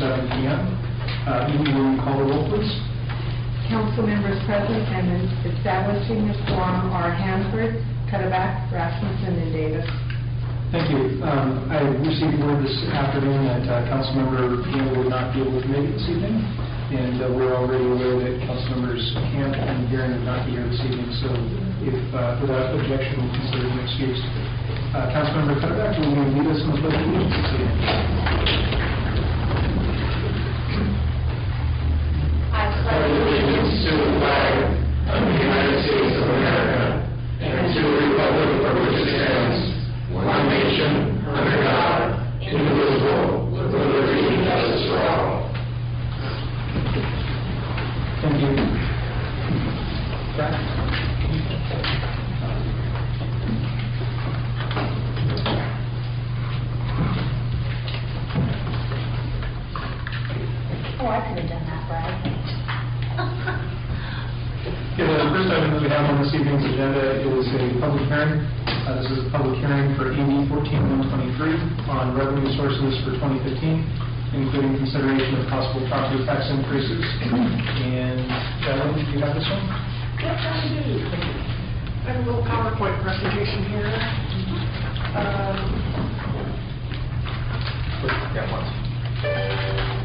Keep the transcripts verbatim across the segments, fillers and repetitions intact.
seven P M Uh, Amy, will you call the roll, please? Council members present and establishing the quorum are Hanford, Cuddeback, Rasmussen, and Davis. Thank you. Um, I received word this afternoon that uh, Councilmember Gamble would not be able to make it this evening, and uh, we're already aware that Councilmembers Camp and Guerin would not be here this evening, so if uh, without objection, we'll consider them excused. Uh, Councilmember Cuddeback, will you lead us in the pledge of allegiance this evening? I pledge allegiance to the flag of the United States of America and to the republic for which it stands, one nation, under God, indivisible, with liberty and justice for all. Thank you. Brad? Oh, I could have done that, Brad. Yeah, the first item that we have on this evening's agenda is a public hearing. Uh, this is a public hearing for A D fourteen one twenty-three on revenue sources for twenty fifteen, including consideration of possible property tax increases. And Ellen, do you have this one? Yes, I do. I have a little PowerPoint presentation here. Um, Yeah, once.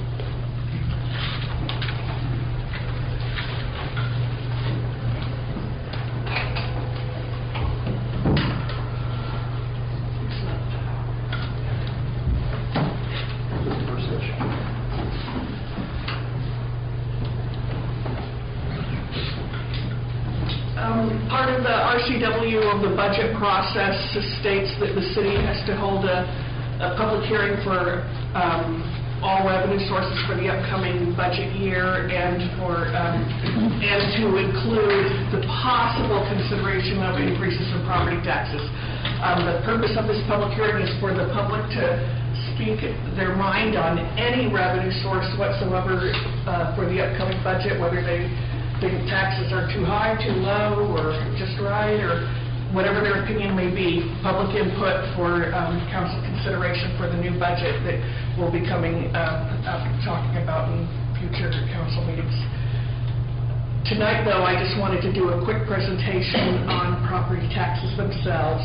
Um, part of the R C W of the budget process states that the city has to hold a, a public hearing for um, all revenue sources for the upcoming budget year and for um, and to include the possible consideration of increases in property taxes. Um, the purpose of this public hearing is for the public to speak their mind on any revenue source whatsoever uh, for the upcoming budget, whether they think taxes are too high, too low, or just right, or whatever their opinion may be. Public input for um, council consideration for the new budget that we'll be coming uh, up talking about in future council meetings. Tonight, though, I just wanted to do a quick presentation on property taxes themselves,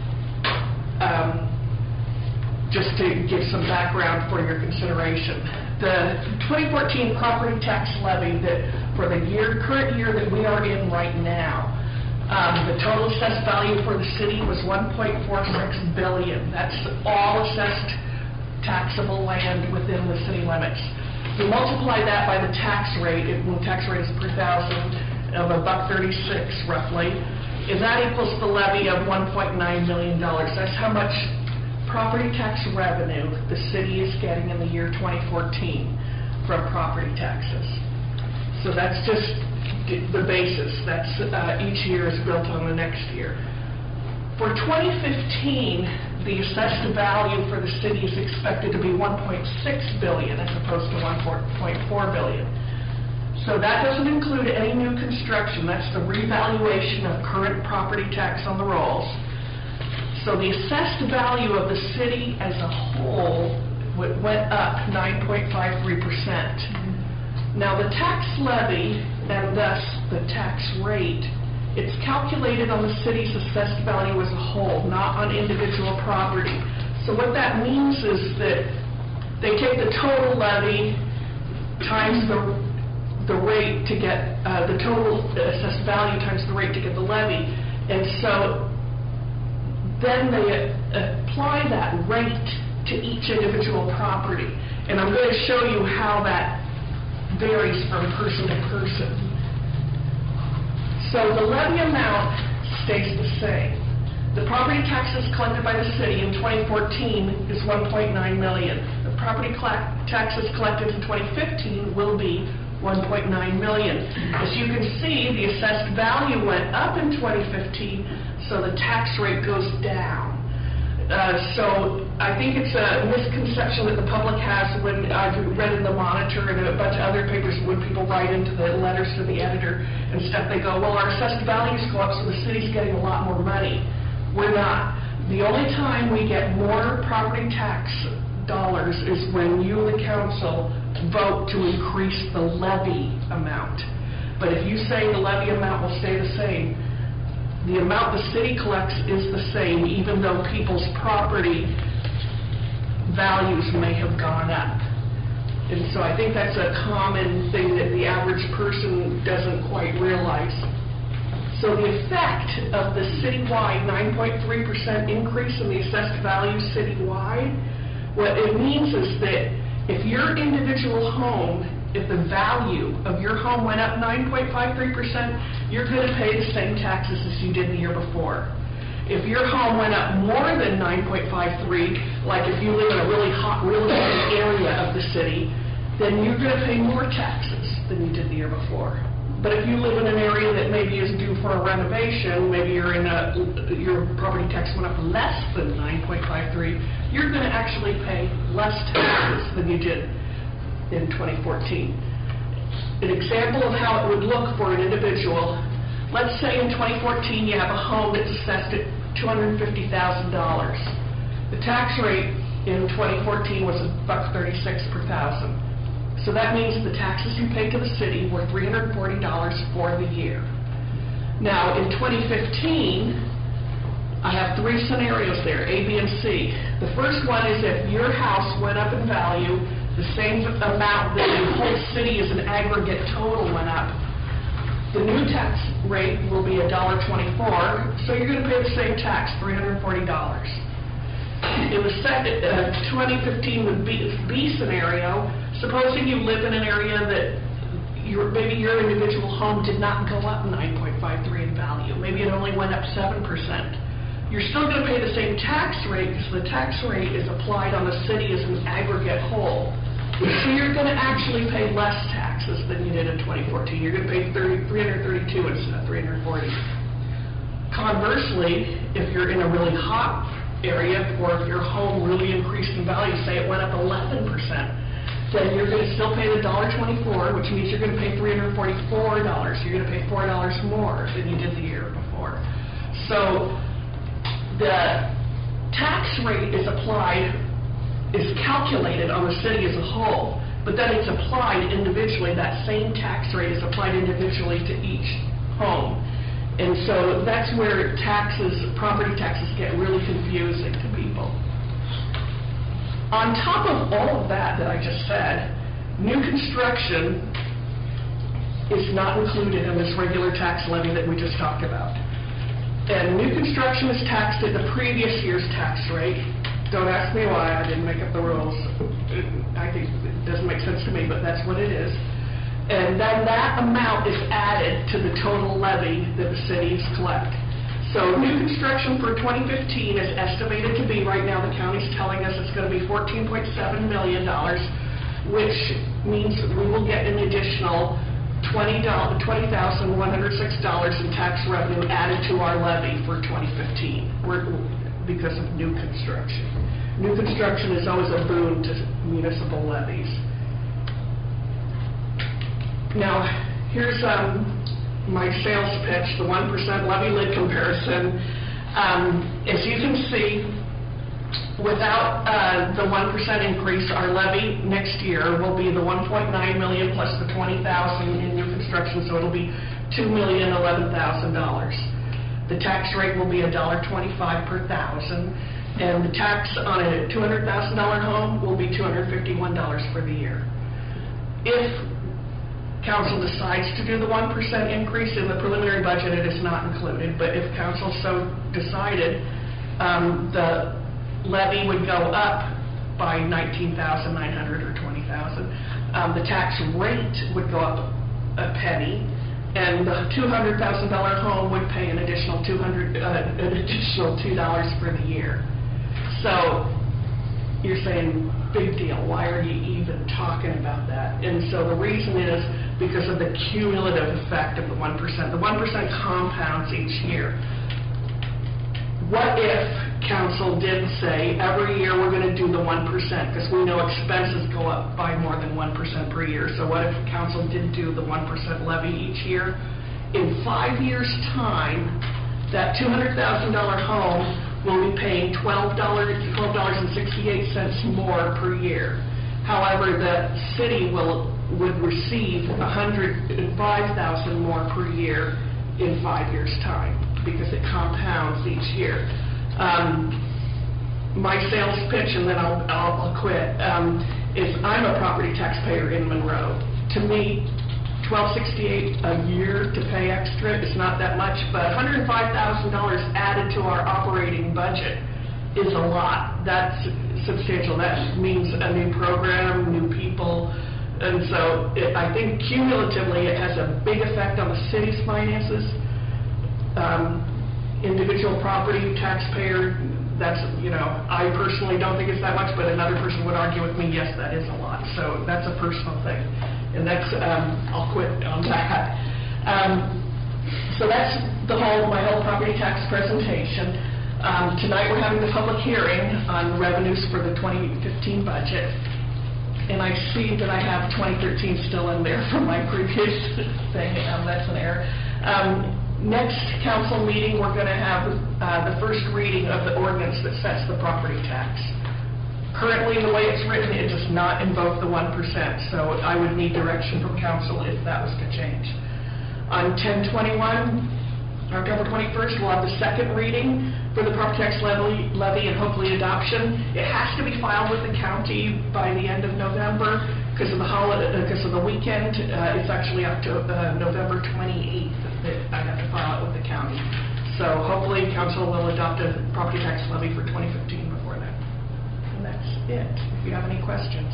um, just to give some background for your consideration. The twenty fourteen property tax levy that for the year, current year that we are in right now, um, the total assessed value for the city was one point four six billion dollars. That's all assessed taxable land within the city limits. You multiply that by the tax rate, it, the tax rate is per thousand of a buck thirty-six roughly, and that equals the levy of one point nine million dollars. That's how much property tax revenue the city is getting in the year twenty fourteen from property taxes. So that's just the basis. That's uh, each year is built on the next year. For twenty fifteen, the assessed value for the city is expected to be one point six billion dollars as opposed to one point four billion dollars. So that doesn't include any new construction. That's the revaluation of current property tax on the rolls. So the assessed value of the city as a whole went up nine point five three percent. Now the tax levy, and thus the tax rate, it's calculated on the city's assessed value as a whole, not on individual property. So what that means is that they take the total levy times the, the rate to get, uh, the total assessed value times the rate to get the levy. And so then they apply that rate to each individual property. And I'm going to show you how that varies from person to person. So the levy amount stays the same. The property taxes collected by the city in twenty fourteen is one point nine million dollars. The property taxes collected in twenty fifteen will be one point nine million dollars. As you can see, the assessed value went up in twenty fifteen, so the tax rate goes down. Uh, so I think it's a misconception that the public has when I've read in the Monitor and a bunch of other papers when people write into the letters to the editor and stuff, they go, well, our assessed values go up, so the city's getting a lot more money. We're not. The only time we get more property tax dollars is when you, the council, vote to increase the levy amount. But if you say the levy amount will stay the same, the amount the city collects is the same, even though people's property values may have gone up. And so I think that's a common thing that the average person doesn't quite realize. So the effect of the citywide nine point three percent increase in the assessed value citywide, what it means is that if your individual home, if the value of your home went up nine point five three percent, you're going to pay the same taxes as you did the year before. If your home went up more than nine point five three, like if you live in a really hot real estate area of the city, then you're going to pay more taxes than you did the year before. But if you live in an area that maybe is due for a renovation, maybe you're in a, your property tax went up less than nine point five three, you're going to actually pay less taxes than you did in twenty fourteen. An example of how it would look for an individual, let's say in twenty fourteen you have a home that's assessed at two hundred fifty thousand dollars. The tax rate in twenty fourteen was a buck thirty-six per thousand. So that means the taxes you paid to the city were three hundred forty dollars for the year. Now, in twenty fifteen, I have three scenarios there, A, B, and C. The first one is if your house went up in value, the same amount that the whole city as an aggregate total went up, the new tax rate will be one dollar twenty-four, so you're going to pay the same tax, three hundred forty dollars. In the second, uh, twenty fifteen with B, B scenario, supposing you live in an area that your, maybe your individual home did not go up nine point five three in value. Maybe it only went up seven percent. You're still going to pay the same tax rate because the tax rate is applied on the city as an aggregate whole. So you're going to actually pay less taxes than you did in twenty fourteen. You're going to pay three hundred thirty-two instead of three hundred forty. Conversely, if you're in a really hot area, or if your home really increased in value, say it went up eleven percent, then you're going to still pay the one dollar twenty-four, which means you're going to pay three hundred forty-four dollars. You're going to pay four dollars more than you did the year before. So the tax rate is applied, is calculated on the city as a whole, but then it's applied individually. That same tax rate is applied individually to each home. And so that's where taxes, property taxes get really confusing to people. On top of all of that that I just said, new construction is not included in this regular tax levy that we just talked about. And new construction is taxed at the previous year's tax rate. Don't ask me why, I didn't make up the rules. I think it doesn't make sense to me, but that's what it is. And then that amount is added to the total levy that the cities collect. So new construction for twenty fifteen is estimated to be, right now the county's telling us it's going to be fourteen point seven million dollars, which means we will get an additional twenty thousand one hundred six dollars in tax revenue added to our levy for twenty fifteen We're, because of new construction. New construction is always a boon to municipal levies. Now, here's um, my sales pitch, the one percent levy lid comparison. Um, as you can see, without uh, the one percent increase, our levy next year will be the one point nine million dollars plus the twenty thousand dollars in new construction, so it'll be two million eleven thousand dollars. The tax rate will be one dollar twenty-five per thousand, and the tax on a two hundred thousand dollar home will be two hundred fifty-one dollars for the year. If council decides to do the one percent increase in the preliminary budget, it is not included, but if council so decided, um, the levy would go up by nineteen thousand nine hundred dollars or twenty thousand dollars. Um, the tax rate would go up a penny, and the two hundred thousand dollar home would pay an additional two hundred, uh, an additional two dollars for the year. So you're saying, big deal, why are you even talking about that? And so the reason is because of the cumulative effect of the one percent. The one percent compounds each year. What if council did say, every year we're going to do the one percent, because we know expenses go up by more than one percent per year. So what if council did do the one percent levy each year? In five years' time, that two hundred thousand dollar home will be paying twelve dollars, twelve dollars and sixty-eight cents more per year. However, the city will, would receive one hundred five thousand dollars more per year in five years' time, because it compounds each year. Um, my sales pitch, and then I'll, I'll, I'll quit, um, is I'm a property taxpayer in Monroe. To me, twelve sixty-eight a year to pay extra is not that much, but one hundred five thousand dollars added to our operating budget is a lot. That's substantial. That means a new program, new people, and so it, I think cumulatively it has a big effect on the city's finances. Um, individual property taxpayer, that's, you know, I personally don't think it's that much, but another person would argue with me, yes, that is a lot. So that's a personal thing. And that's, um, I'll quit on that. Um, so that's the whole, my whole property tax presentation. Um, tonight we're having the public hearing on revenues for the twenty fifteen budget. And I see that I have twenty thirteen still in there from my previous thing. Um, that's an error. Um, next council meeting, we're going to have uh, the first reading of the ordinance that sets the property tax. Currently, the way it's written, it does not invoke the one percent, so I would need direction from council if that was to change. On ten twenty-one, October twenty-first, we'll have the second reading for the property tax levy, levy and hopefully adoption. It has to be filed with the county by the end of November because of the holiday, because of the weekend. Uh, it's actually up to uh, November twenty-eighth that I have to file it with the county. So hopefully council will adopt a property tax levy for twenty fifteen before that. And that's it. If you have any questions.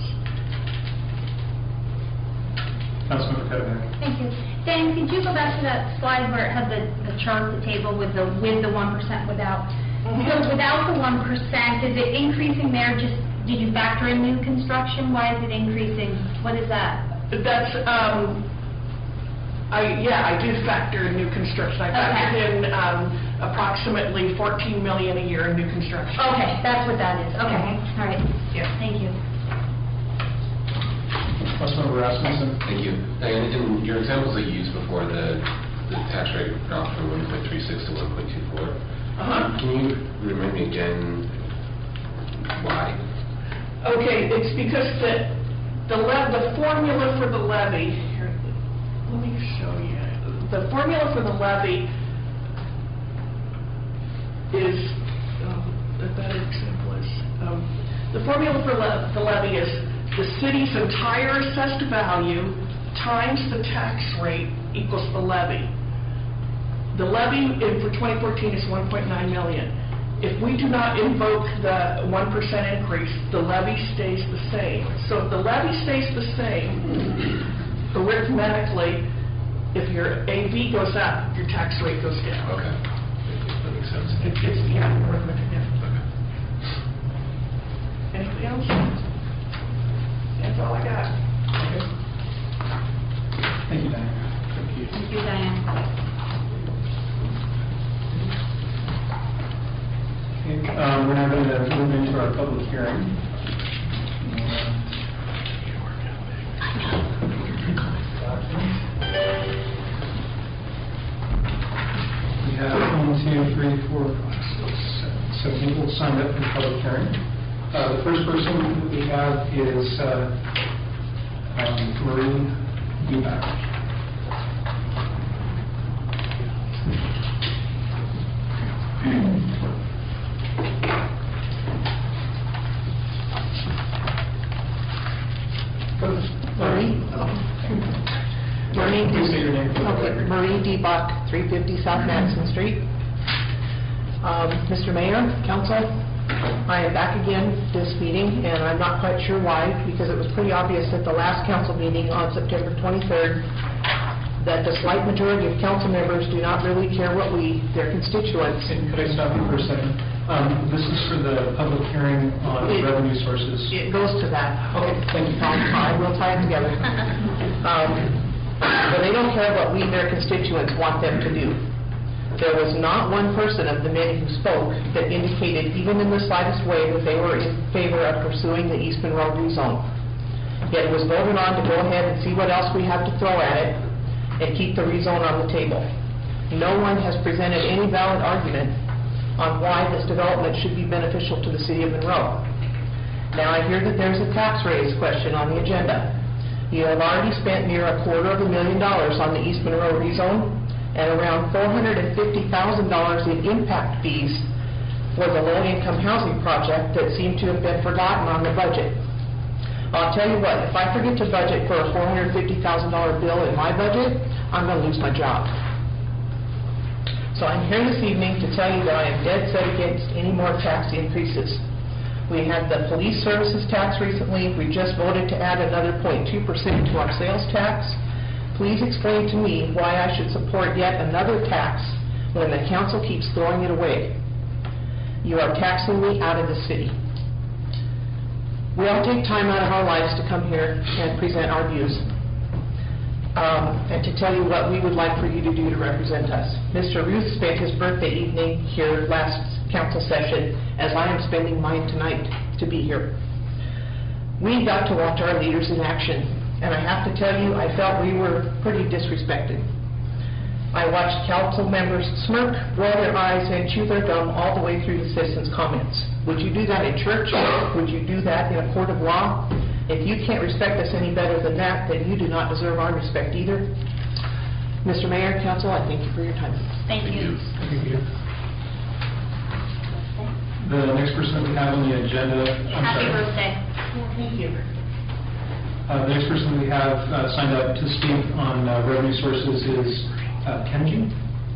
Councilmember Cuddeback. Thank you. Dan, could you go back to that slide where it had the, the chart, the table with the with the one percent without? Mm-hmm. So without the one percent, is it increasing there? Just did you factor in new construction? Why is it increasing? What is that? That's, um, I, yeah, I did factor in new construction. I factored Okay. in um, approximately fourteen million dollars a year in new construction. Okay, that's what that is. Okay, Mhm. all right. Yeah. Thank you. Councilmember Rasmussen. Thank you. Diane, in your examples that you used before, the, the tax rate dropped from one point three six to one point two four. Uh-huh. Can you remind me again why? Okay, it's because the, the le- the formula for the levy, here, let me show you. The formula for the levy is, oh, a better example is, um, the formula for le- the levy is the city's entire assessed value times the tax rate equals the levy. The levy in, for twenty fourteen is one point nine million. If we do not invoke the one percent increase, the levy stays the same. So if the levy stays the same, arithmetically, if your A V goes up, your tax rate goes down. Okay. That makes sense. It, it's, yeah, arithmetic, yeah. Okay. Anything else? That's all I got. Okay. Thank you, Diane. Thank you. Thank you, Diane. Okay, um, we're now going to move into our public hearing. We have one, two, three, four, five, six, seven, seven people signed up for the public hearing. Uh, the first person that we have is uh, um, Marie Debach. Marie? Marie, Please say your name for the okay, record. Marie Debach, three fifty South Madison Street. Um, Mister Mayor, Council, I am back again this meeting, and I'm not quite sure why, because it was pretty obvious at the last council meeting on September twenty-third that the slight majority of council members do not really care what we, their constituents. And could I stop you for a second? Um, This is for the public hearing on It- revenue sources. It goes to that. Okay, thank you. I will tie it together. Um, But they don't care what we, their constituents, want them to do. There was not one person of the many who spoke that indicated, even in the slightest way, that they were in favor of pursuing the East Monroe rezone. Yet it was voted on to go ahead and see what else we have to throw at it and keep the rezone on the table. No one has presented any valid argument on why this development should be beneficial to the city of Monroe. Now, I hear that there's a tax raise question on the agenda. You have already spent near a quarter of a million dollars on the East Monroe rezone and around four hundred fifty thousand dollars in impact fees for the low-income housing project that seem to have been forgotten on the budget. I'll tell you what, if I forget to budget for a four hundred fifty thousand dollars bill in my budget, I'm going to lose my job. So I'm here this evening to tell you that I am dead set against any more tax increases. We had the police services tax recently. We just voted to add another zero point two percent to our sales tax. Please explain to me why I should support yet another tax when the council keeps throwing it away. You are taxing me out of the city. We all take time out of our lives to come here and present our views. Um, and to tell you what we would like for you to do to represent us. Mister Ruth spent his birthday evening here last council session, as I am spending mine tonight to be here. We got to watch our leaders in action, and I have to tell you, I felt we were pretty disrespected. I watched council members smirk, roll their eyes, and chew their gum all the way through the citizens' comments. Would you do that in church? Would you do that in a court of law? If you can't respect us any better than that, then you do not deserve our respect either. Mister Mayor and Council, I thank you for your time. Thank you. Thank you. The next person we have on the agenda. I'm Happy sorry. birthday. Thank you. Uh, The next person we have uh, signed up to speak on uh, revenue sources is uh, Kenji.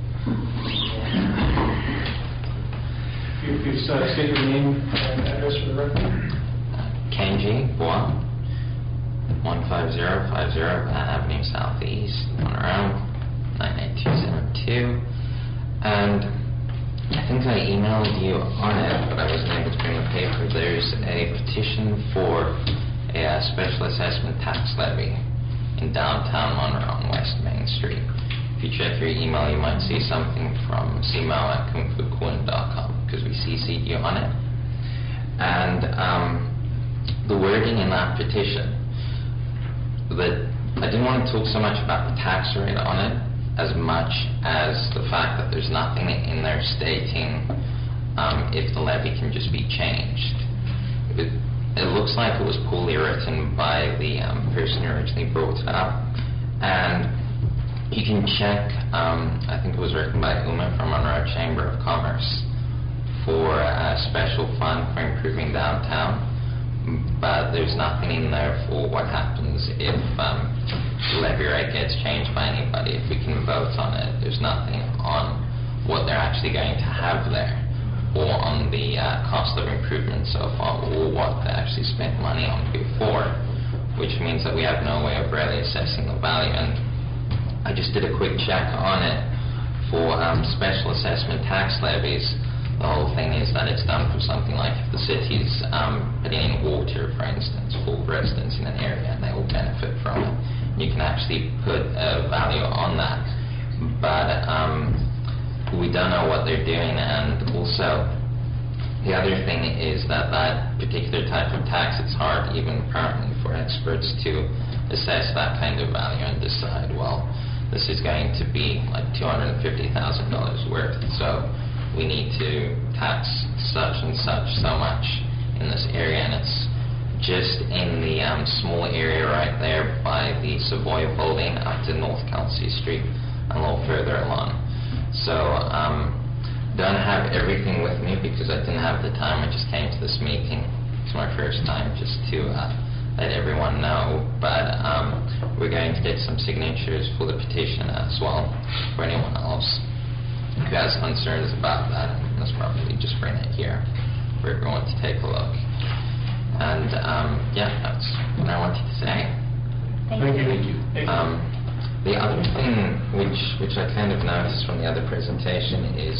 If you please uh, state your name and address for the record. Kenji Bois, one five zero five zero Van Avenue Southeast, Monroe, nine eight two seven two. And I think I emailed you on it, but I wasn't able to bring the paper. There's a petition for a uh, special assessment tax levy in downtown Monroe on West Main Street. If you check your email, you might see something from c m o at kung fu kun dot com, because we C C'd you on it. And um, the wording in that petition, that I didn't want to talk so much about the tax rate on it as much as the fact that there's nothing in there stating um, if the levy can just be changed. It, it looks like it was poorly written by the um, person who originally brought it up, and you can check, um, I think it was written by Uma from Monroe Chamber of Commerce for a special fund for improving downtown. But there's nothing in there for what happens if um, the levy rate gets changed by anybody, if we can vote on it. There's nothing on what they're actually going to have there, or on the uh, cost of improvement so far, or what they actually spent money on before, which means that we have no way of really assessing the value. And I just did a quick check on it for um, special assessment tax levies. The whole thing is that it's done for something like if the city's um, putting in water, for instance, for residents in an area, and they will benefit from it. You can actually put a value on that. But um, we don't know what they're doing, and also the other thing is that that particular type of tax, it's hard even currently for experts to assess that kind of value and decide, well, this is going to be like two hundred fifty thousand dollars worth, so we need to tax such and such so much in this area, and it's just in the um, small area right there by the Savoy building up to North Kelsey Street and a little further along. So um, don't have everything with me because I didn't have the time. I just came to this meeting. It's my first time, just to uh, let everyone know, but um, we're going to get some signatures for the petition as well for anyone else who has concerns about that. Let's probably just bring it here for everyone to take a look. And um, yeah, that's what I wanted to say. Thank you. Thank you. Thank you. Um, the other thing which which I kind of noticed from the other presentation is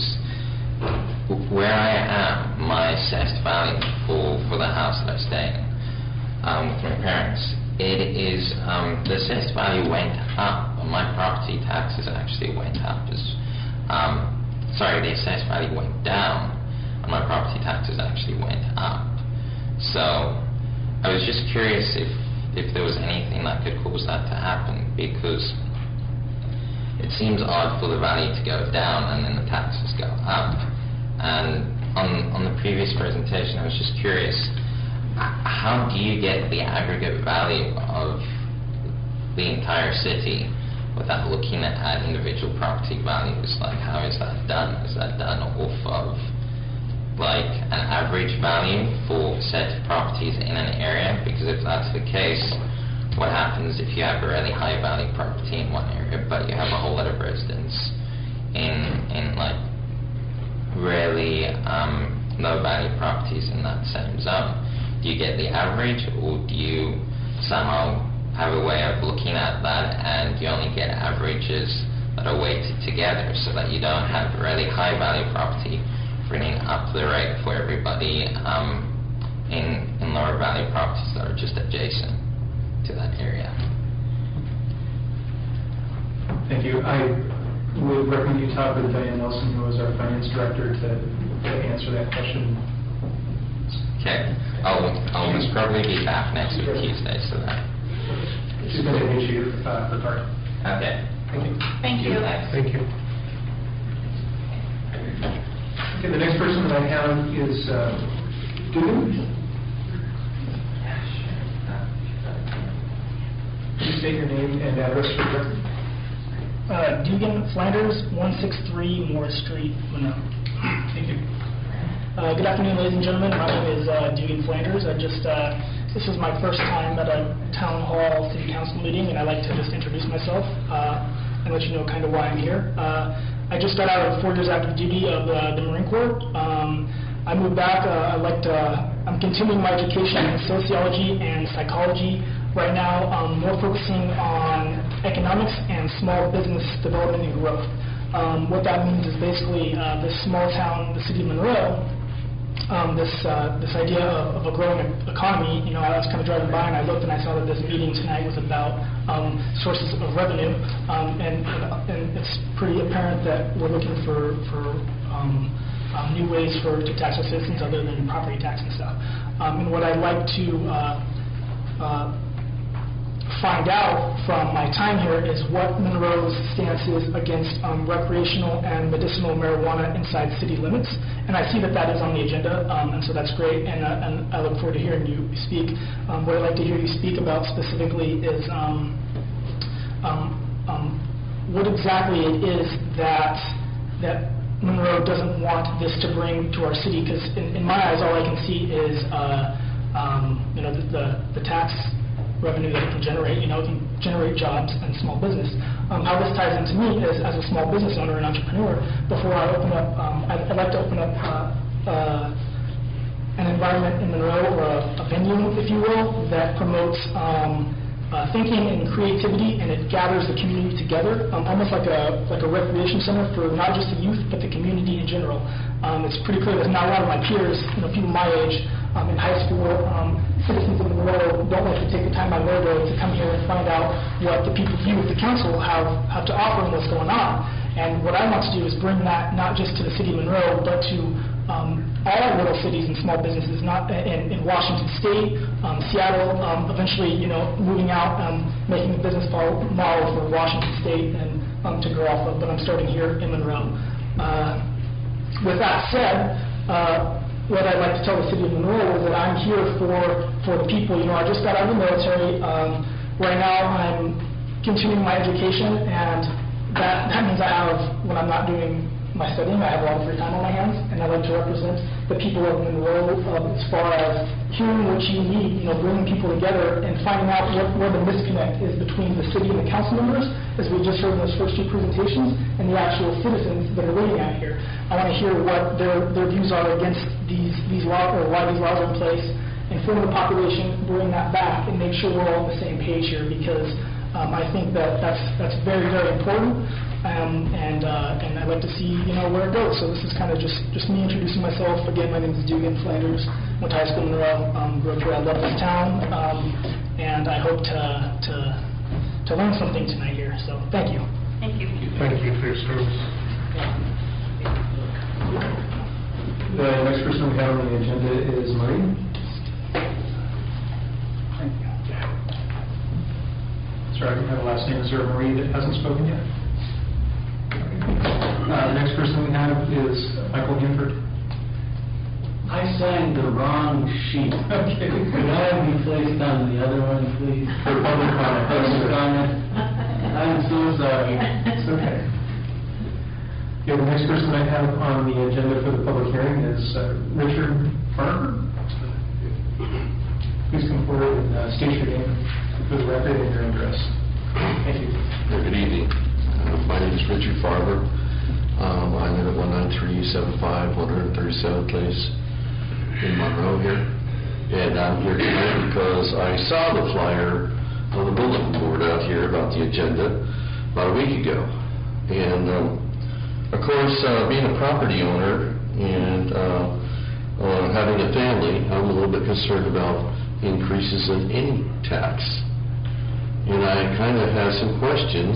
where I am, my assessed value for, for the house that I stay in um, with my parents. It is, um, the assessed value went up, but my property taxes actually went up as Um, sorry, the assessed value went down, and my property taxes actually went up. So I was just curious if, if there was anything that could cause that to happen, because it seems odd for the value to go down and then the taxes go up. And on, on the previous presentation, I was just curious, h- how do you get the aggregate value of the entire city without looking at, at individual property values? Like, how is that done? Is that done off of like an average value for set of properties in an area? Because if that's the case, what happens if you have a really high value property in one area, but you have a whole lot of residents in in like really um, low value properties in that same zone? Do you get the average, or do you somehow have a way of looking at that and you only get averages that are weighted together, so that you don't have really high value property bringing up the rate for everybody um, in, in lower value properties that are just adjacent to that area? Thank you. I would recommend you talk with Diane Nelson, who is our finance director, to, to answer that question. Okay. I'll, I'll most probably be back next week Tuesday, so that. She's going to hit you uh, her card. Okay. Thank you. Thank you. Thank you. Okay, the next person that I have is uh, Dugan. Please state your name and address for the record. Uh, Dugan Flanders, one sixty-three Morris Street, Monroe. Thank you. Uh, good afternoon, ladies and gentlemen. My name is uh, Dugan Flanders. I just uh, this is my first time at a town hall city council meeting, and I'd like to just introduce myself uh, and let you know kind of why I'm here. Uh, I just got out of four years active duty of uh, the Marine Corps. Um, I moved back. Uh, I like to, I'm continuing my education in sociology and psychology. Right now, I'm more focusing on economics and small business development and growth. Um, what that means is basically uh, this small town, the city of Monroe, um, this uh, this idea of, of a growing economy. You know, I was kind of driving by and I looked and I saw that this meeting tonight was about um, sources of revenue, um, and, and it's pretty apparent that we're looking for for um, um, new ways for to tax our citizens other than property tax and stuff. Um, and what I'd like to uh, uh, find out from my time here is what Monroe's stance is against um, recreational and medicinal marijuana inside city limits. And I see that that is on the agenda, um, and so that's great, and, uh, and I look forward to hearing you speak. Um, what I'd like to hear you speak about specifically is um, um, um, what exactly it is that that Monroe doesn't want this to bring to our city, because in, in my eyes, all I can see is uh, um, you know the, the, the tax revenue that it can generate. You know, it can generate jobs and small business. Um, how this ties into me is, as a small business owner and entrepreneur, before I open up, um, I'd, I'd like to open up uh, uh, an environment in Monroe, or a, a venue, if you will, that promotes um, uh, thinking and creativity, and it gathers the community together, um, almost like a like a recreation center for not just the youth, but the community in general. Um, it's pretty clear that not a lot of my peers, you know, people my age, um, in high school, um, citizens of Monroe don't like to take the time on their day to come here and find out what the people you at the council have, have to offer and what's going on. And what I want to do is bring that not just to the city of Monroe, but to um, all little cities and small businesses, not in, in Washington State, um, Seattle, um, eventually, you know, moving out, um, making a business model for Washington State and um, to grow off of. But I'm starting here in Monroe. Uh, with that said, uh, what I'd like to tell the city of Monroe is that I'm here for, for the people. You know, I just got out of the military. Um, right now I'm continuing my education, and that, that means I have, when I'm not doing my studying, I have a lot of free time on my hands, and I like to represent the people of Monroe uh, as far as hearing what you need, you know, bringing people together and finding out what, where the disconnect is between the city and the council members, as we just heard in those first two presentations, and the actual citizens that are living out here. I want to hear what their, their views are against these, these laws, or why these laws are in place, inform the population, bring that back, and make sure we're all on the same page here, because um, I think that that's, that's very, very important. Um, and uh, and I'd like to see, you know, where it goes. So this is kind of just, just me introducing myself. Again, my name is Dugan Flanders. Went to high school in Monroe. Um, grew up here. I love this town, um, and I hope to to to learn something tonight here. So thank you. Thank you. Thank you for your service. The next person we have on the agenda is Marie. Sorry, I don't have a last name. Is there a Marie that hasn't spoken yet? Uh, the next person we have is Michael Hanford. I signed the wrong sheet. Okay. Could I be placed on the other one, please? For public comment. Public comment. I'm so sorry. It's okay. Yeah, the next person I have on the agenda for the public hearing is uh, Richard Farber. Please come forward and uh, state your name for the record and your address. Thank you. Good evening. Uh, My name is Richard Farber. Um, I live at one nine three seven five one thirty-seventh Place in Monroe here. And I'm here tonight because I saw the flyer on the bulletin board out here about the agenda about a week ago. And um, of course, uh, being a property owner and uh, uh, having a family, I'm a little bit concerned about increases in any tax. And I kind of have some questions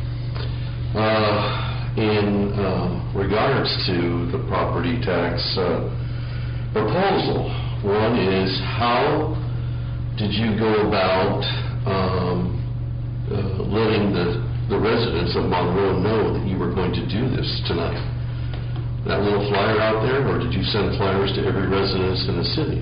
uh, in uh, regards to the property tax uh, proposal. One is, how did you go about um, uh, letting the, the residents of Monroe know that you were going to do this tonight? That little flyer out there, or did you send flyers to every residence in the city?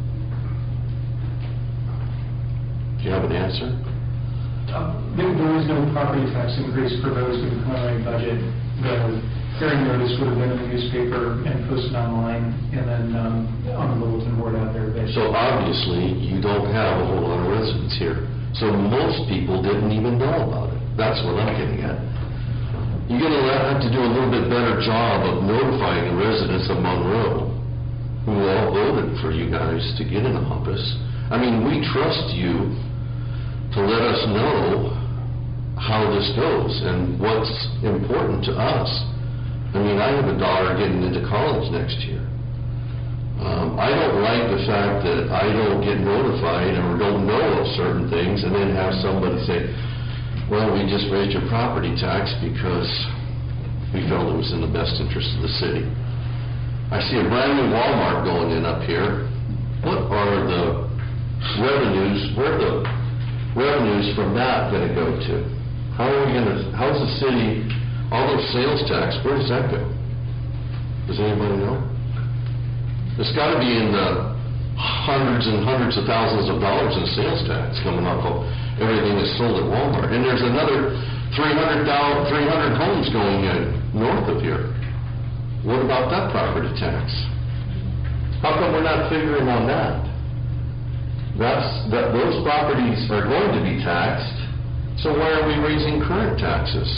Do you have an answer? Uh, There there is no property tax increase proposed in the preliminary budget. The hearing notice would have been in the newspaper and posted online, and then um, on the bulletin board out there. But So obviously, you don't have a whole lot of residents here. So most people didn't even know about it. That's what I'm getting at. You're going to have to do a little bit better job of notifying the residents of Monroe, who all voted for you guys to get in office. I mean, we trust you to let us know how this goes and what's important to us. I mean, I have a daughter getting into college next year. Um, I don't like the fact that I don't get notified or don't know of certain things and then have somebody say, well, we just raised your property tax because we felt it was in the best interest of the city. I see a brand new Walmart going in up here. What are the revenues, where are the revenues from that going to go to? How are we going to, how's the city, all those sales tax, where does that go? Does anybody know? It's got to be in the hundreds and hundreds of thousands of dollars in sales tax coming off of everything that's sold at Walmart. And there's another three hundred homes going in north of here. What about that property tax? How come we're not figuring on that? That's, that those properties are going to be taxed, so why are we raising current taxes?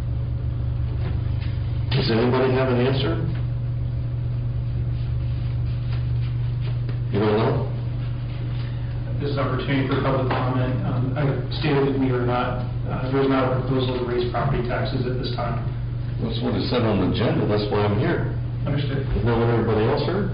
Does anybody have an answer? You don't know? This is an opportunity for public comment. Um, I stated that we are not, uh, there is not a proposal to raise property taxes at this time. That's what it said on the agenda, that's why I'm here. Understood. Isn't that what everybody else heard?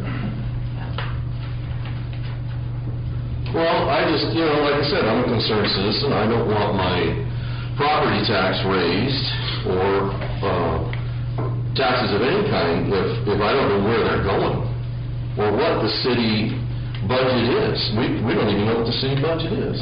Well, I just, you know, like I said, I'm a concerned citizen. I don't want my property tax raised or uh, taxes of any kind if, if I don't know where they're going or what the city budget is. We, we don't even know what the city budget is.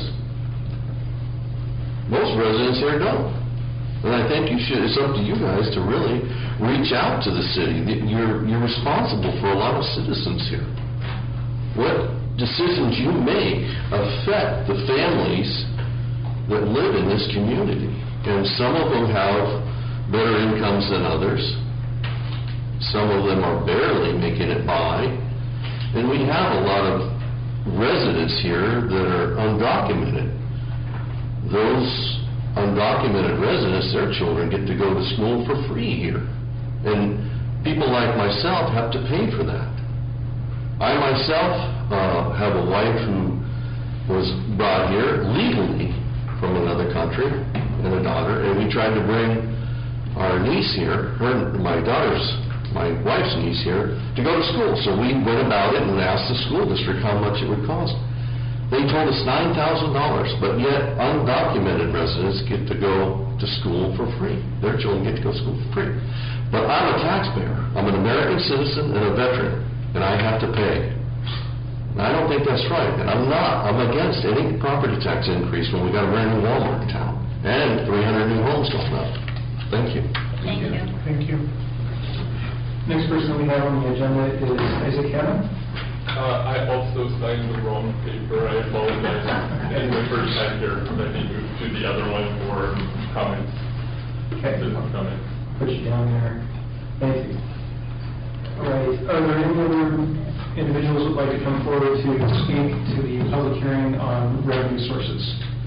Most residents here don't. And I think you should, it's up to you guys to really reach out to the city. You're, you're responsible for a lot of citizens here. What decisions you make affect the families that live in this community. And some of them have better incomes than others. Some of them are barely making it by. And we have a lot of residents here that are undocumented. Those undocumented residents, their children get to go to school for free here. And people like myself have to pay for that. I myself uh, have a wife who was brought here legally from another country and a daughter, and we tried to bring our niece here, her, my daughter's, my wife's niece here, to go to school. So we went about it and asked the school district how much it would cost. They told us nine thousand dollars, but yet undocumented residents get to go to school for free. Their children get to go to school for free. But I'm a taxpayer. I'm an American citizen and a veteran, and I have to pay. And I don't think that's right, and I'm not. I'm against any property tax increase when we got a brand new Walmart in town and three hundred new homes going up. Thank you. Thank you. Thank you. Next person we have on the agenda is Isaac Hanna. Uh, I also signed the wrong paper, I apologize. And the first time here, let me move to the other one for comments. Okay. Citizen comments. Put you down there. Thank you. All right, are there any other individuals who would like to come forward to speak to the public hearing on revenue sources?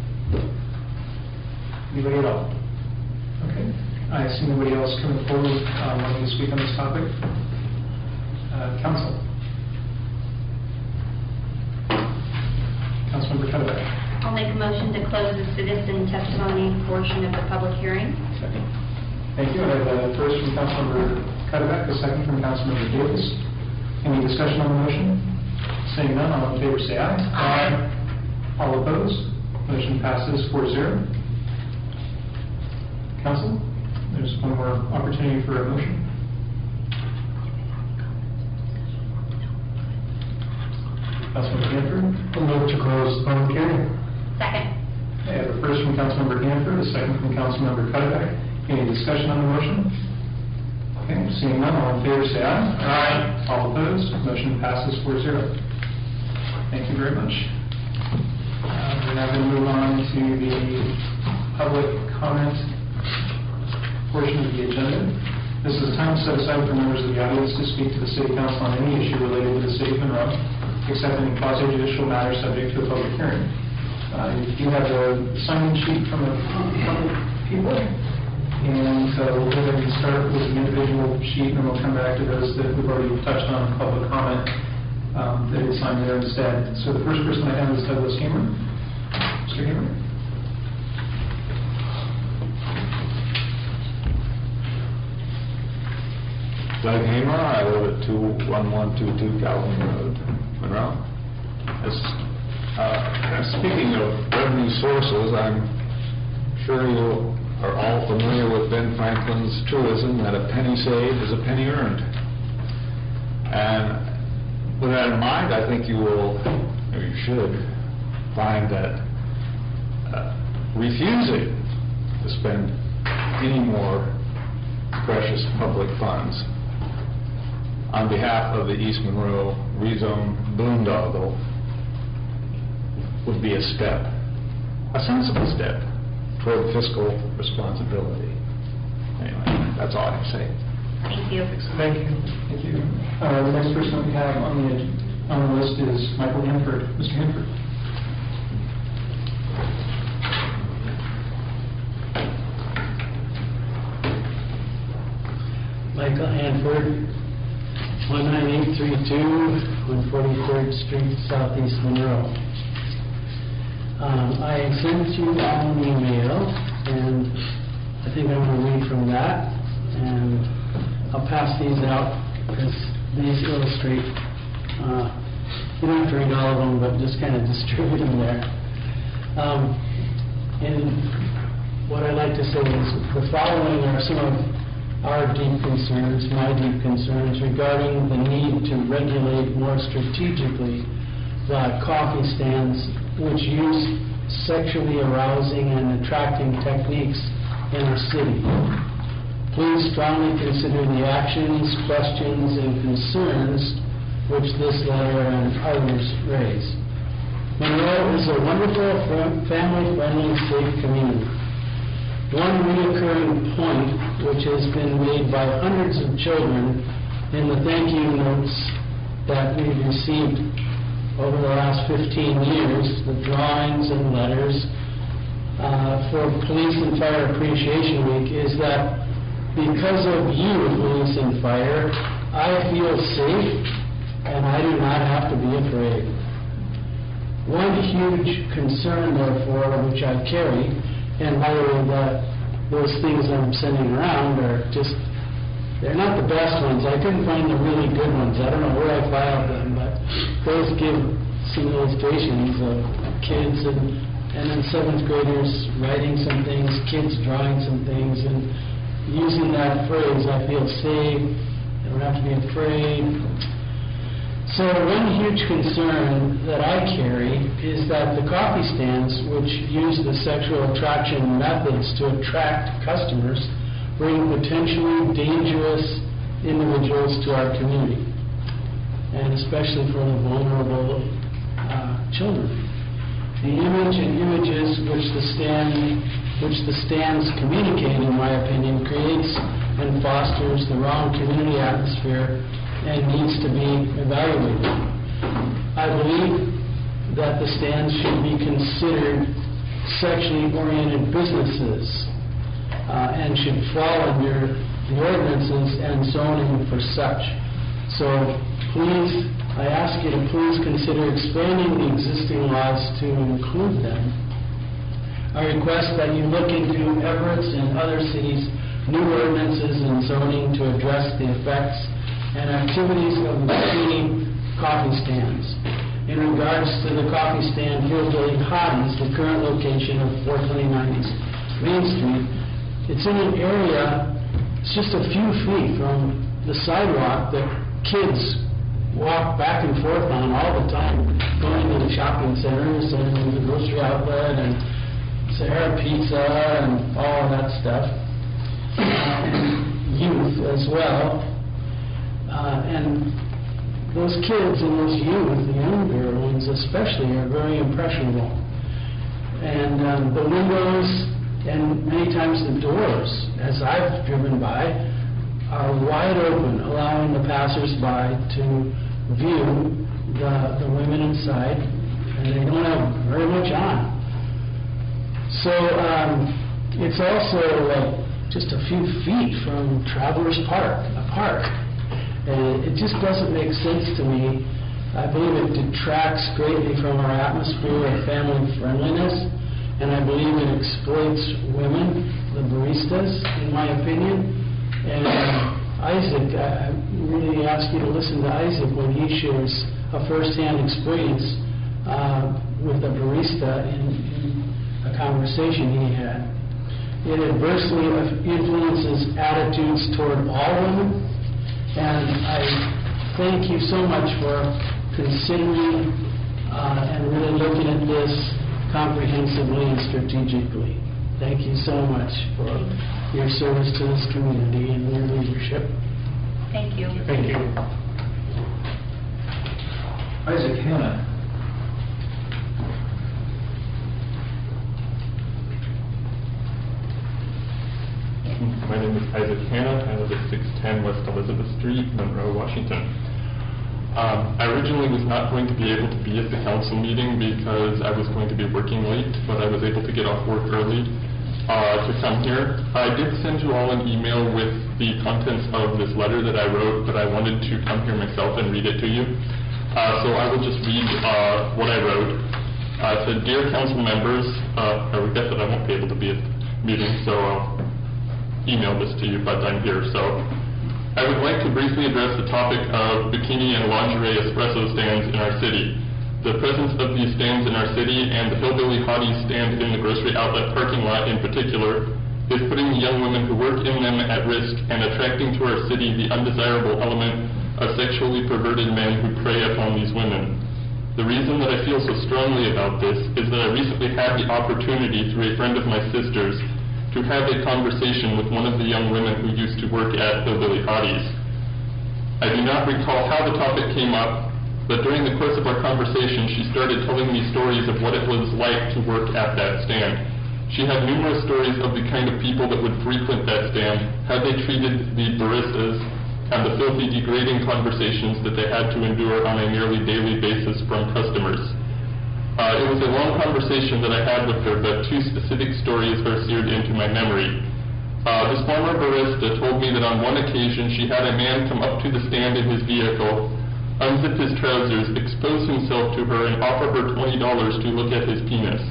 Anybody at all? Okay. I see nobody else coming forward um, wanting to speak on this topic. Uh, Council. Councilmember Cuddeback. I'll make a motion to close the citizen testimony portion of the public hearing. Second. Thank you. I have a first from Councilmember Cuddeback, a second from Councilmember Davis. Any discussion on the motion? Seeing none, all in favor say aye. Aye. All opposed? Motion passes four zero. Council, there's one more opportunity for a motion. Councilmember Hanford. I'll move to close the public hearing. Second. I have a first from Councilmember Hanford, a second from Councilmember Cuddeback. Any discussion on the motion? Okay, seeing none, all in favor say aye. Aye. All opposed? Motion passes four zero. Thank you very much. Uh, We're now going to move on to the public comment portion of the agenda. This is a time set aside for members of the audience to speak to the City Council on any issue related to the City of Monroe, except any quasi-judicial matter subject to a public hearing. Uh, You have a sign-in sheet from a couple people, and uh, we'll go ahead and start with the individual sheet, and then we'll come back to those that we've already touched on in public comment um, that is signed there instead. So the first person I have is Douglas Gamer. Mister Gamer. Doug Hamer, I live at two one one two two Calvin Road, Monroe. As, uh, speaking of revenue sources, I'm sure you are all familiar with Ben Franklin's truism that a penny saved is a penny earned. And with that in mind, I think you will, or you should, find that uh, refusing to spend any more precious public funds on behalf of the East Monroe rezone boondoggle would be a step, a sensible step, toward fiscal responsibility. Anyway, that's all I can say. Thank you. Thank you. Thank you. Uh, the next person we have on the on the list is Michael Hanford. Mister Hanford. Michael Hanford, one nine eight three two, one forty-third Street, Southeast Monroe. Um, I sent you all an email, and I think I'm going to read from that, and I'll pass these out because these illustrate, uh, you don't have to read all of them, but just kind of distribute them there. Um, and what I'd like to say is the following are some of our deep concerns, my deep concerns regarding the need to regulate more strategically the coffee stands which use sexually arousing and attracting techniques in our city. Please strongly consider the actions, questions, and concerns which this letter and others raise. Monroe is a wonderful, family-friendly, safe community. One recurring point, which has been made by hundreds of children in the thank you notes that we've received over the last fifteen years, the drawings and letters uh, for Police and Fire Appreciation Week, is that because of you, police and fire, I feel safe and I do not have to be afraid. One huge concern, therefore, which I carry, and by the way, that those things I'm sending around are just, they're not the best ones. I couldn't find the really good ones. I don't know where I filed them, but those give some illustrations of kids and, and then seventh graders writing some things, kids drawing some things, and using that phrase, I feel safe, I don't have to be afraid. So one huge concern that I carry is that the coffee stands, which use the sexual attraction methods to attract customers, bring potentially dangerous individuals to our community. and especially for the vulnerable uh, children. The image and images which the stand, which the stands communicate, in my opinion, creates and fosters the wrong community atmosphere and needs to be evaluated. I believe that the stands should be considered sexually oriented businesses uh, and should fall under the ordinances and zoning for such. So please, I ask you to please consider expanding the existing laws to include them. I request that you look into Everett's and other cities' new ordinances and zoning to address the effects and activities of the bikini coffee stands. In regards to the coffee stand Hillbilly Hotties, the current location of four twenty-nine East Main Street, it's in an area, it's just a few feet from the sidewalk that kids walk back and forth on all the time, going to the shopping centers and the grocery outlet and Sahara Pizza and all of that stuff, uh, and youth as well. Uh, and those kids and those youth, the younger ones especially, are very impressionable. And um, the windows and many times the doors, as I've driven by, are wide open, allowing the passers-by to view the, the women inside, and they don't have very much on. So um, it's also like just a few feet from Travelers Park, a park. And it just doesn't make sense to me. I believe it detracts greatly from our atmosphere of family friendliness, and I believe it exploits women, the baristas, in my opinion. And uh, Isaac, I, I really ask you to listen to Isaac when he shares a first-hand experience uh, with a barista in, in a conversation he had. It adversely influences attitudes toward all women. And I thank you so much for considering uh, and really looking at this comprehensively and strategically. Thank you so much for your service to this community and your leadership. Thank you. Thank you. Isaac Hanna. My name is Isaac Hanna. I live at six ten West Elizabeth Street, Monroe, Washington. Um, I originally was not going to be able to be at the council meeting because I was going to be working late, but I was able to get off work early uh, to come here. I did send you all an email with the contents of this letter that I wrote, but I wanted to come here myself and read it to you. Uh, so I will just read uh, what I wrote. Uh, it said, "Dear council members," uh, I regret that I won't be able to be at the meeting, so I'll email this to you, but I'm here. So I would like to briefly address the topic of bikini and lingerie espresso stands in our city. The presence of these stands in our city and the Hillbilly Hotties stand in the grocery outlet parking lot in particular is putting the young women who work in them at risk and attracting to our city the undesirable element of sexually perverted men who prey upon these women. The reason that I feel so strongly about this is that I recently had the opportunity through a friend of my sister's to have a conversation with one of the young women who used to work at Hillbilly Hotties. I do not recall how the topic came up, but during the course of our conversation, she started telling me stories of what it was like to work at that stand. She had numerous stories of the kind of people that would frequent that stand, how they treated the baristas, and the filthy, degrading conversations that they had to endure on a nearly daily basis from customers. Uh, it was a long conversation that I had with her, but two specific stories are seared into my memory. Uh, this former barista told me that on one occasion she had a man come up to the stand in his vehicle, unzip his trousers, expose himself to her, and offer her twenty dollars to look at his penis.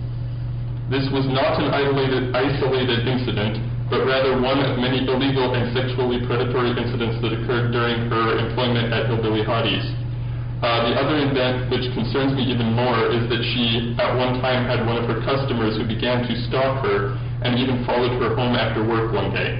This was not an isolated, isolated incident, but rather one of many illegal and sexually predatory incidents that occurred during her employment at Hillbilly Hotties. Uh, the other event which concerns me even more is that she at one time had one of her customers who began to stalk her and even followed her home after work one day.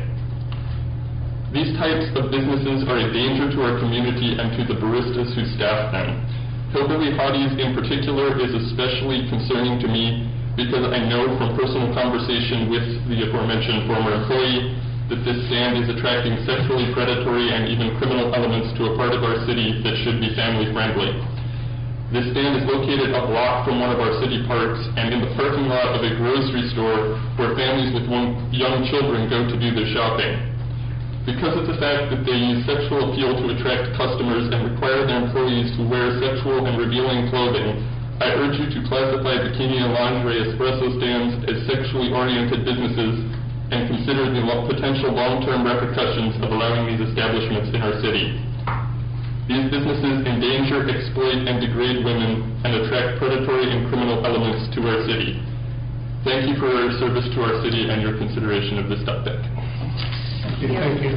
These types of businesses are a danger to our community and to the baristas who staff them. Hillbilly Hotties in particular is especially concerning to me because I know from personal conversation with the aforementioned former employee that this stand is attracting sexually predatory and even criminal elements to a part of our city that should be family-friendly. This stand is located a block from one of our city parks and in the parking lot of a grocery store where families with one, young children go to do their shopping. Because of the fact that they use sexual appeal to attract customers and require their employees to wear sexual and revealing clothing, I urge you to classify bikini and lingerie espresso stands as sexually oriented businesses and consider the lo- potential long-term repercussions of allowing these establishments in our city. These businesses endanger, exploit, and degrade women and attract predatory and criminal elements to our city. Thank you for your service to our city and your consideration of this topic. Thank you. Thank you.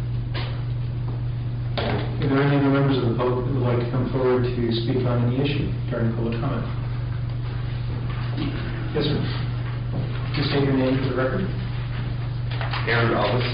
Are there any other members of the public who would like to come forward to speak on any issue during public comment? Yes, sir. Please state your name for the record. Aaron Roberts.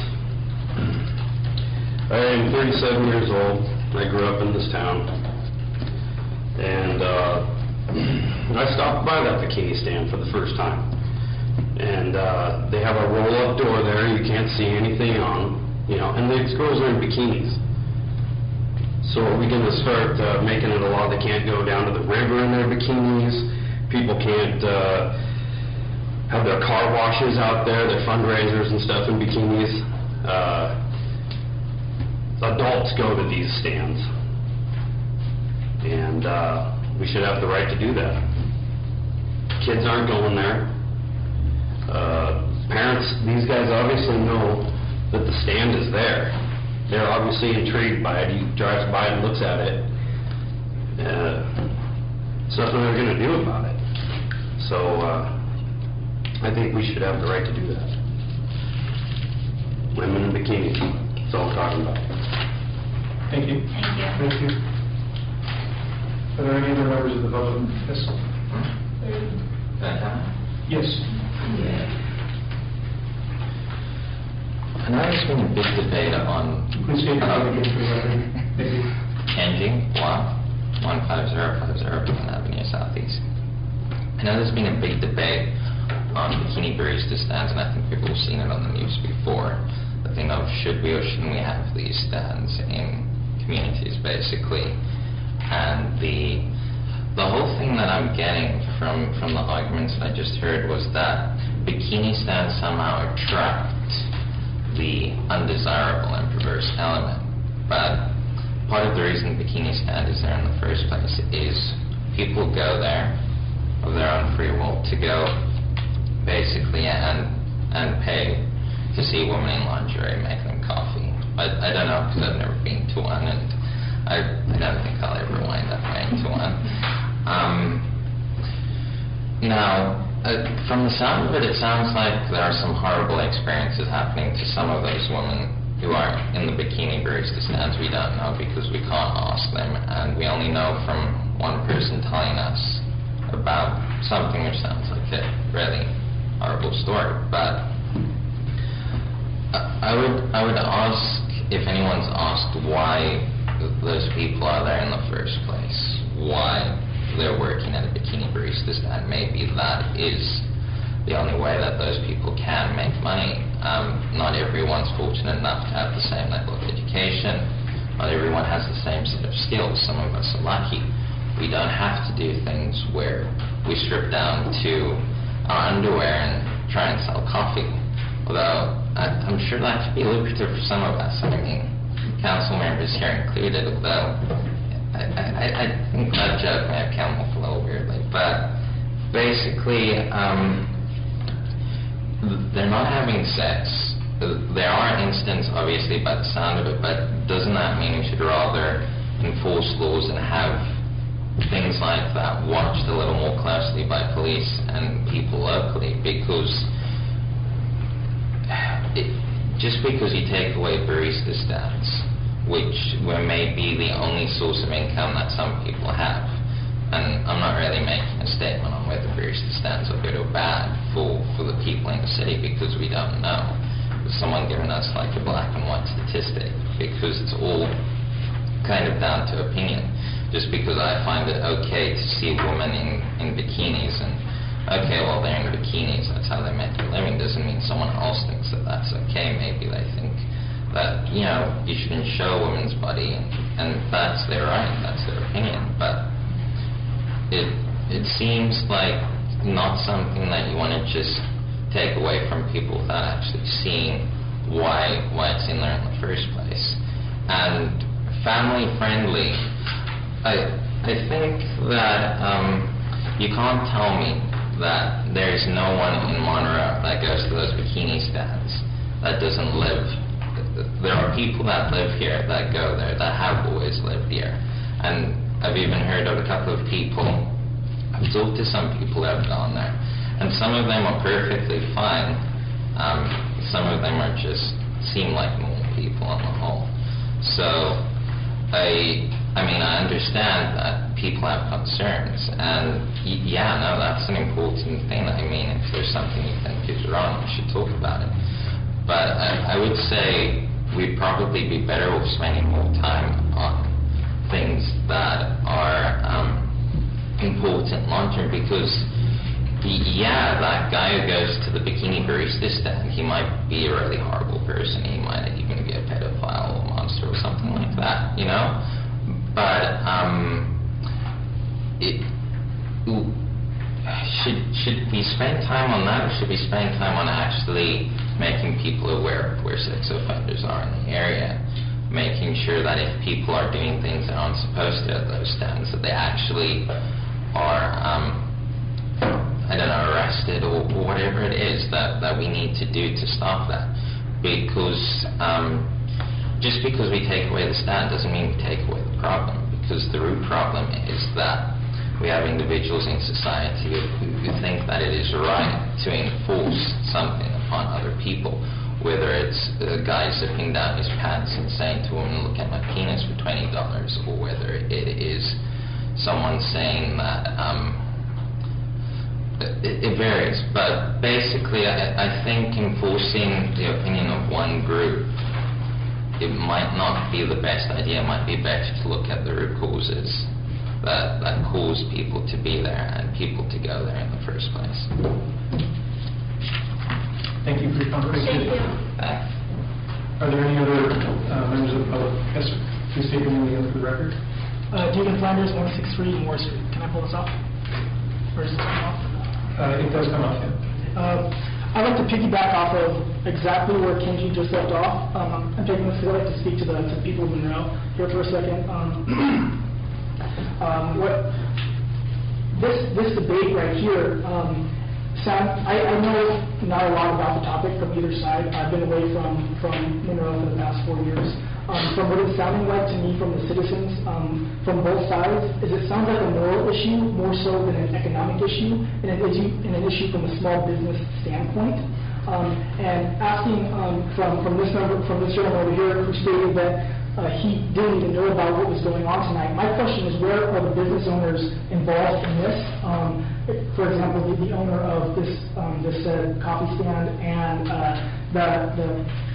I am thirty-seven years old. I grew up in this town. And uh, I stopped by that bikini stand for the first time. And uh, they have a roll-up door there. You can't see anything on, you know, and these girls are in bikinis. So are we going to start uh, making it a law they can't go down to the river in their bikinis? People can't uh, have their car washes out there, their fundraisers and stuff in bikinis. Uh, adults go to these stands. And uh, we should have the right to do that. Kids aren't going there. Uh, parents, these guys obviously know that the stand is there. They're obviously intrigued by it. He drives by and looks at it. Uh, there's nothing they're going to do about it. So uh, I think we should have the right to do that. Women in bikinis. That's all I'm talking about. Thank you. Thank you. Thank you. Are there any other members of the public? Yes. Yes. I know there's been a big debate on Please state your name again for the record. Thank you. Kenji Hua, one five zero five zero Brooklyn Avenue Southeast. I know there's been a big debate on bikini barista stands, and I think people have seen it on the news before. The thing of should we or shouldn't we have these stands in communities, basically. And the the whole thing that I'm getting from, from the arguments that I just heard was that bikini stands somehow attract the undesirable and perverse element. But part of the reason the bikini stand is there in the first place is people go there of their own free will to go basically and and pay to see a woman in lingerie make them coffee. I, I don't know because I've never been to one, and I, I don't think I'll ever wind up going to one. Um, now, uh, from the sound of it, it sounds like there are some horrible experiences happening to some of those women who are in the bikini barista stands. We don't know because we can't ask them, and we only know from one person telling us about something which sounds like a really horrible story. But I would I would ask if anyone's asked why those people are there in the first place, why they're working at a bikini barista stand. Maybe that is the only way that those people can make money. Um, not everyone's fortunate enough to have the same level of education. Not everyone has the same set of skills. Some of us are lucky. We don't have to do things where we strip down to our underwear and try and sell coffee. Although I, I'm sure that could be lucrative for some of us. I mean, council members here included, although I, I, I think that joke may have come off a little weirdly. But basically, um, they're not having sex. There are instances, obviously, by the sound of it, but doesn't that mean we should rather enforce laws and have things like that watched a little more closely by police and people locally? Because it, just because you take away barista stands, which were maybe the only source of income that some people have, and I'm not really making a statement on whether barista stands are good or bad for, for the people in the city, because we don't know. There's someone giving us like a black and white statistic, because it's all kind of down to opinion. Just because I find it okay to see women in, in bikinis, and okay, well, they're in bikinis, that's how they make their living, doesn't mean someone else thinks that that's okay. Maybe they that, you know, you shouldn't show a woman's body, and, and that's their right, that's their opinion, but it it seems like not something that you want to just take away from people without actually seeing why why it's in there in the first place. And family friendly, I I think that um, you can't tell me that there's no one in Monroe that goes to those bikini stands that doesn't live. There are people that live here that go there that have always lived here, and I've even heard of a couple of people. I've talked to some people that have gone there, and some of them are perfectly fine. Um, some of them are just seem like normal people on the whole. So I, I mean, I understand that people have concerns, and y- yeah, no, that's an important thing. I mean, if there's something you think is wrong, you should talk about it. But I, I would say we'd probably be better off spending more time on things that are um, important long-term, because, yeah, that guy who goes to the bikini barista stand, he might be a really horrible person. He might even be a pedophile or monster or something like that, you know? But um, it, should should we spend time on that, or should we spend time on actually making people aware of where sex offenders are in the area, making sure that if people are doing things that aren't supposed to at those stands, that they actually are, um, I don't know, arrested or, or whatever it is that, that we need to do to stop that. Because um, just because we take away the stand doesn't mean we take away the problem, because the root problem is that we have individuals in society who, who think that it is right to enforce something upon other people, whether it's a guy zipping down his pants and saying to a woman, look at my penis for twenty dollars, or whether it is someone saying that, um, it, it varies. But basically, I, I think enforcing the opinion of one group, it might not be the best idea. It might be better to look at the root causes that, that cause people to be there and people to go there in the first place. Thank you for your contribution. Thank you. Are there any other uh, members of the public? Yes, sir. Please state your name again for the record. Uh, Deacon Flanders, one sixty-three Moore Street. Can I pull this off? Or is this come off? Uh, it does come off, yeah. Uh, I'd like to piggyback off of exactly where Kenji just left off. Um, I'm taking this because I'd like to speak to the, to the people of Monroe here for a second. Um, um, what this this debate right here, um, Sam, I, I know not a lot about the topic from either side. I've been away from, from Monroe for the past four years. Um, from what it's sounding like to me from the citizens um, from both sides, is it sounds like a moral issue more so than an economic issue, and an issue, and an issue from a small business standpoint. Um, and asking um, from, from this member, from this gentleman over here who stated that uh, he didn't even know about what was going on tonight. My question is, where are the business owners involved in this? Um, for example, the, the owner of this um, this uh, coffee stand and uh, the the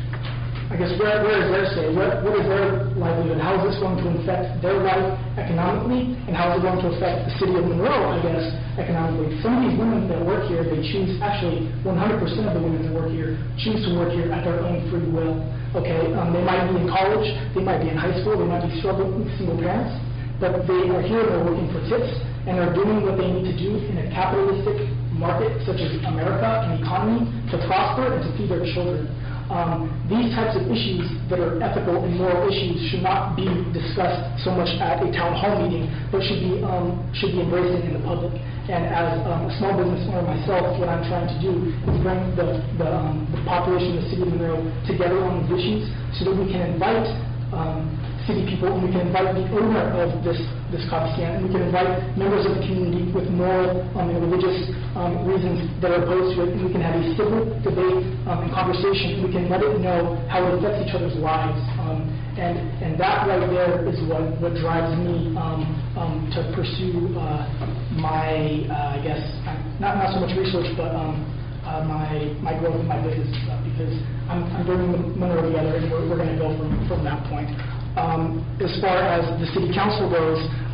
I guess where, where is their say? What, what is their livelihood? How is this going to affect their life economically, and how is it going to affect the city of Monroe, I guess, economically? Some of these women that work here, they choose, actually one hundred percent of the women that work here choose to work here at their own free will. Okay, um, they might be in college, they might be in high school, they might be struggling with single parents, but they are here, they're working for tips, and they're doing what they need to do in a capitalistic market such as America and economy to prosper and to feed their children. Um, these types of issues that are ethical and moral issues should not be discussed so much at a town hall meeting, but should be um, should be embraced in the public. And as um, a small business owner myself, what I'm trying to do is bring the the, um, the population of the city of Monroe together on these issues, so that we can invite um, city people, and we can invite the owner of this this coffee stand, and we can invite members of the community with moral um, and religious um, reasons that are opposed to it, and we can have a civil debate um, and conversation, and we can let it know how it affects each other's lives. Um, and, and that right there is what, what drives me um, um, to pursue uh, my, uh, I guess, not, not so much research, but um, uh, my, my growth in my business and stuff, because I'm, I'm bringing Monroe together, and we're, we're going to go from, from that point. Um, as far as the city council goes,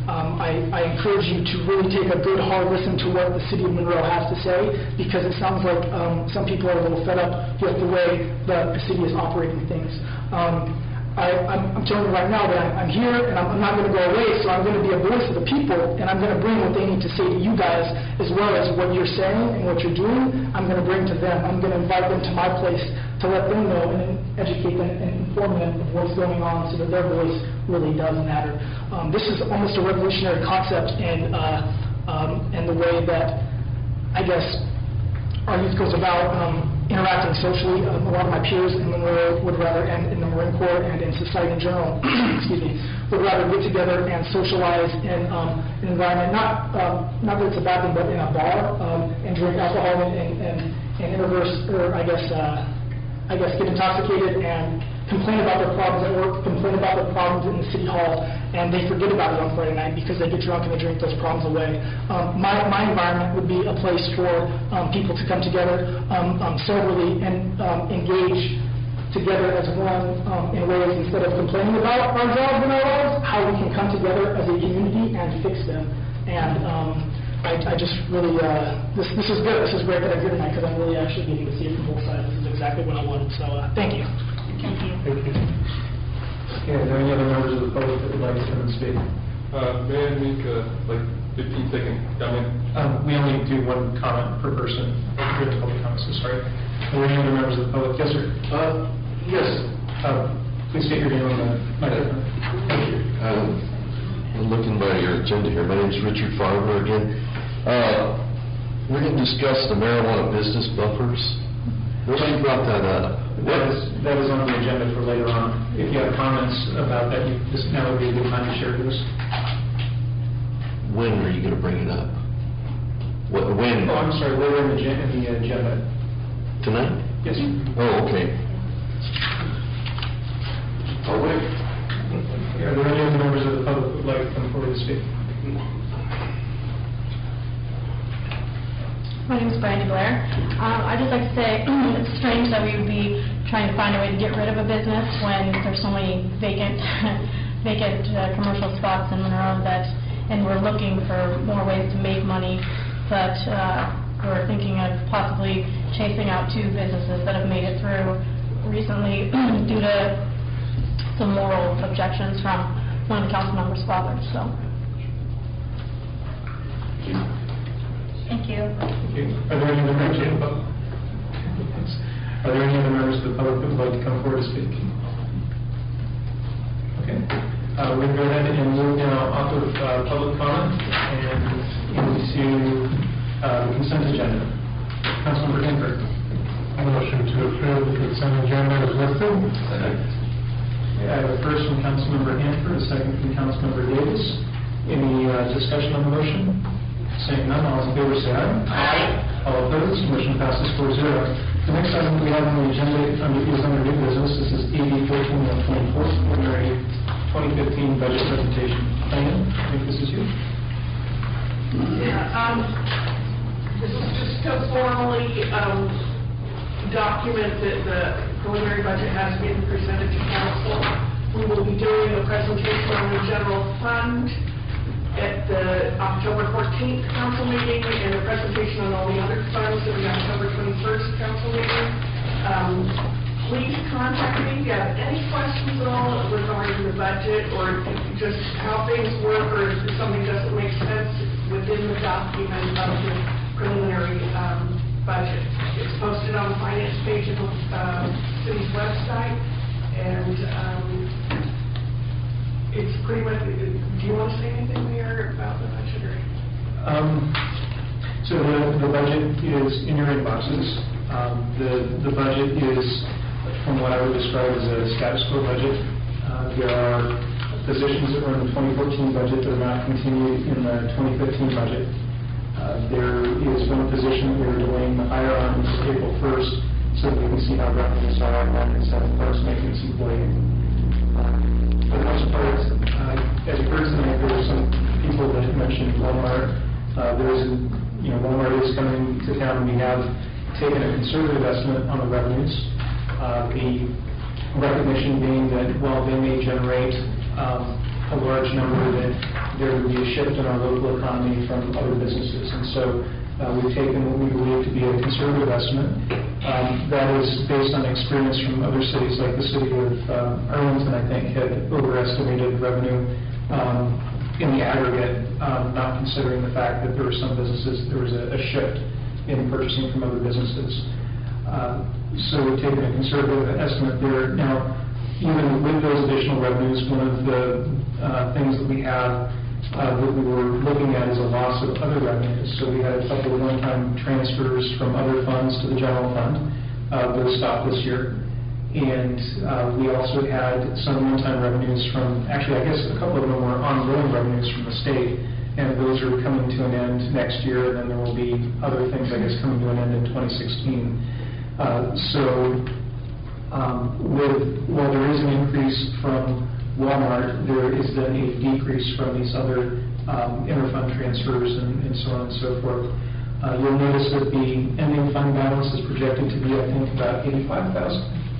Um, I, I encourage you to really take a good hard listen to what the city of Monroe has to say, because it sounds like um, some people are a little fed up with the way that the city is operating things. Um, I, I'm, I'm telling you right now that I'm, I'm here and I'm, I'm not going to go away, so I'm going to be a voice of the people, and I'm going to bring what they need to say to you guys, as well as what you're saying and what you're doing, I'm going to bring to them. I'm going to invite them to my place to let them know and educate them and inform them of what's going on so that their voice really does matter. Um, this is almost a revolutionary concept in, uh, um, in the way that, I guess, our youth goes about um, interacting socially. Um, a lot of my peers in Monroe would rather, and in the Marine Corps and in society in general, excuse me, would rather get together and socialize in um, an environment, not um, not that it's a bad thing, but in a bar um, and drink alcohol and, and, and, and interverse, or I guess, uh, I guess get intoxicated and complain about their problems at work, complain about their problems in the city hall, and they forget about it on Friday night because they get drunk and they drink those problems away. Um, my, my environment would be a place for um, people to come together um, um, soberly and um, engage together as one um, in ways, instead of complaining about our jobs and our lives, how we can come together as a community and fix them. And um, I, I just really, uh, this, this is good. This is great that I'm here tonight, because I'm really actually getting to see it from both sides. This is exactly what I wanted. So uh, thank you. Thank you. Thank you. Okay, are there any other members of the public that would like to come and speak? Uh, may I make a, like, fifteen second comment? Um, we only do one comment per person during the public comments, so sorry. Are there any other members of the public? Yes, sir. Uh, yes. Uh, please state your name on the microphone. Thank you. Um, I'm looking by your agenda here. My name is Richard Farber again. Uh, we're going to discuss the marijuana business buffers. What you brought that up? That is, that is on the agenda for later on. If you have comments about that, you, this now would be a good time to share with us. When are you going to bring it up? What, when? Oh, I'm sorry, later in the, gen- in the agenda. Tonight? Yes, sir. Oh, okay. I'll wait. Are there any other members of the public who would like to come forward to speak? My name is Brandy Blair. Um, I'd just like to say it's strange that we would be trying to find a way to get rid of a business when there's so many vacant vacant uh, commercial spots in Monroe that, and we're looking for more ways to make money, but uh, we're thinking of possibly chasing out two businesses that have made it through recently due to some moral objections from one of the council members' fathers. So. Thank you. Thank you. Are there any other members of the public? Are there any other members of the public that would like to come forward to speak? Okay. Uh, we're going to go ahead and move now off of uh, public comment and into uh, the consent agenda. Councilmember Hanford. Motion to approve the consent agenda is listed. Okay, I have a first from Councilmember Hanford, a second from Councilmember Davis. Any uh, discussion on the motion? Saying none, all in favor say aye. Aye. All opposed, motion passes four zero. The next item we have on the agenda under, is under new business. This is A B fourteen one twenty-four, preliminary twenty fifteen budget presentation. Diane, I think this is you. Yeah, um, this is just to formally um, document that the preliminary budget has been presented to council. We will be doing a presentation on the general fund at the October fourteenth council meeting, and a presentation on all the other funds at the October twenty-first council meeting. Um, please contact me if you have any questions at all regarding the budget, or just how things work, or if something doesn't make sense within the document of the preliminary um, budget. It's posted on the finance page of the uh, city's website, and um, it's pretty much, do you want to say anything there about the budget? Or? Um, so the, the budget is in your inboxes. Um, the, the budget is, from what I would describe as a status quo budget. Uh, there are positions that were in the twenty fourteen budget that are not continued in the twenty fifteen budget. Uh, there is one position that we're delaying the hire on until April first, so that we can see how revenues are on that and set a parks maintenance employee. Uh, For the most part, uh, as you heard tonight, there were some people that mentioned Walmart. Uh, there's, you know, Walmart is coming to town. We have taken a conservative estimate on the revenues. Uh, the recognition being that while they may generate um, a large number, that there would be a shift in our local economy from other businesses. And so uh, we've taken what we believe to be a conservative estimate. Um, that is based on experience from other cities, like the city of um, Arlington, I think, had overestimated revenue um, in the aggregate, um, not considering the fact that there were some businesses, there was a, a shift in purchasing from other businesses. Uh, so we've taken a conservative estimate there. Now, even with those additional revenues, one of the uh, things that we have uh, that we were looking at is a loss of other revenues. So we had a couple of one-time transfers from other funds to the general fund. Uh, those stopped this year. And uh, we also had some one-time revenues from, actually I guess a couple of them were ongoing revenues from the state, and those are coming to an end next year, and then there will be other things, I guess, coming to an end in twenty sixteen. Uh, so um, with, while there is an increase from Walmart, there is then a decrease from these other um, interfund transfers and, and so on and so forth. Uh, you'll notice that the ending fund balance is projected to be, I think, about eighty-five thousand.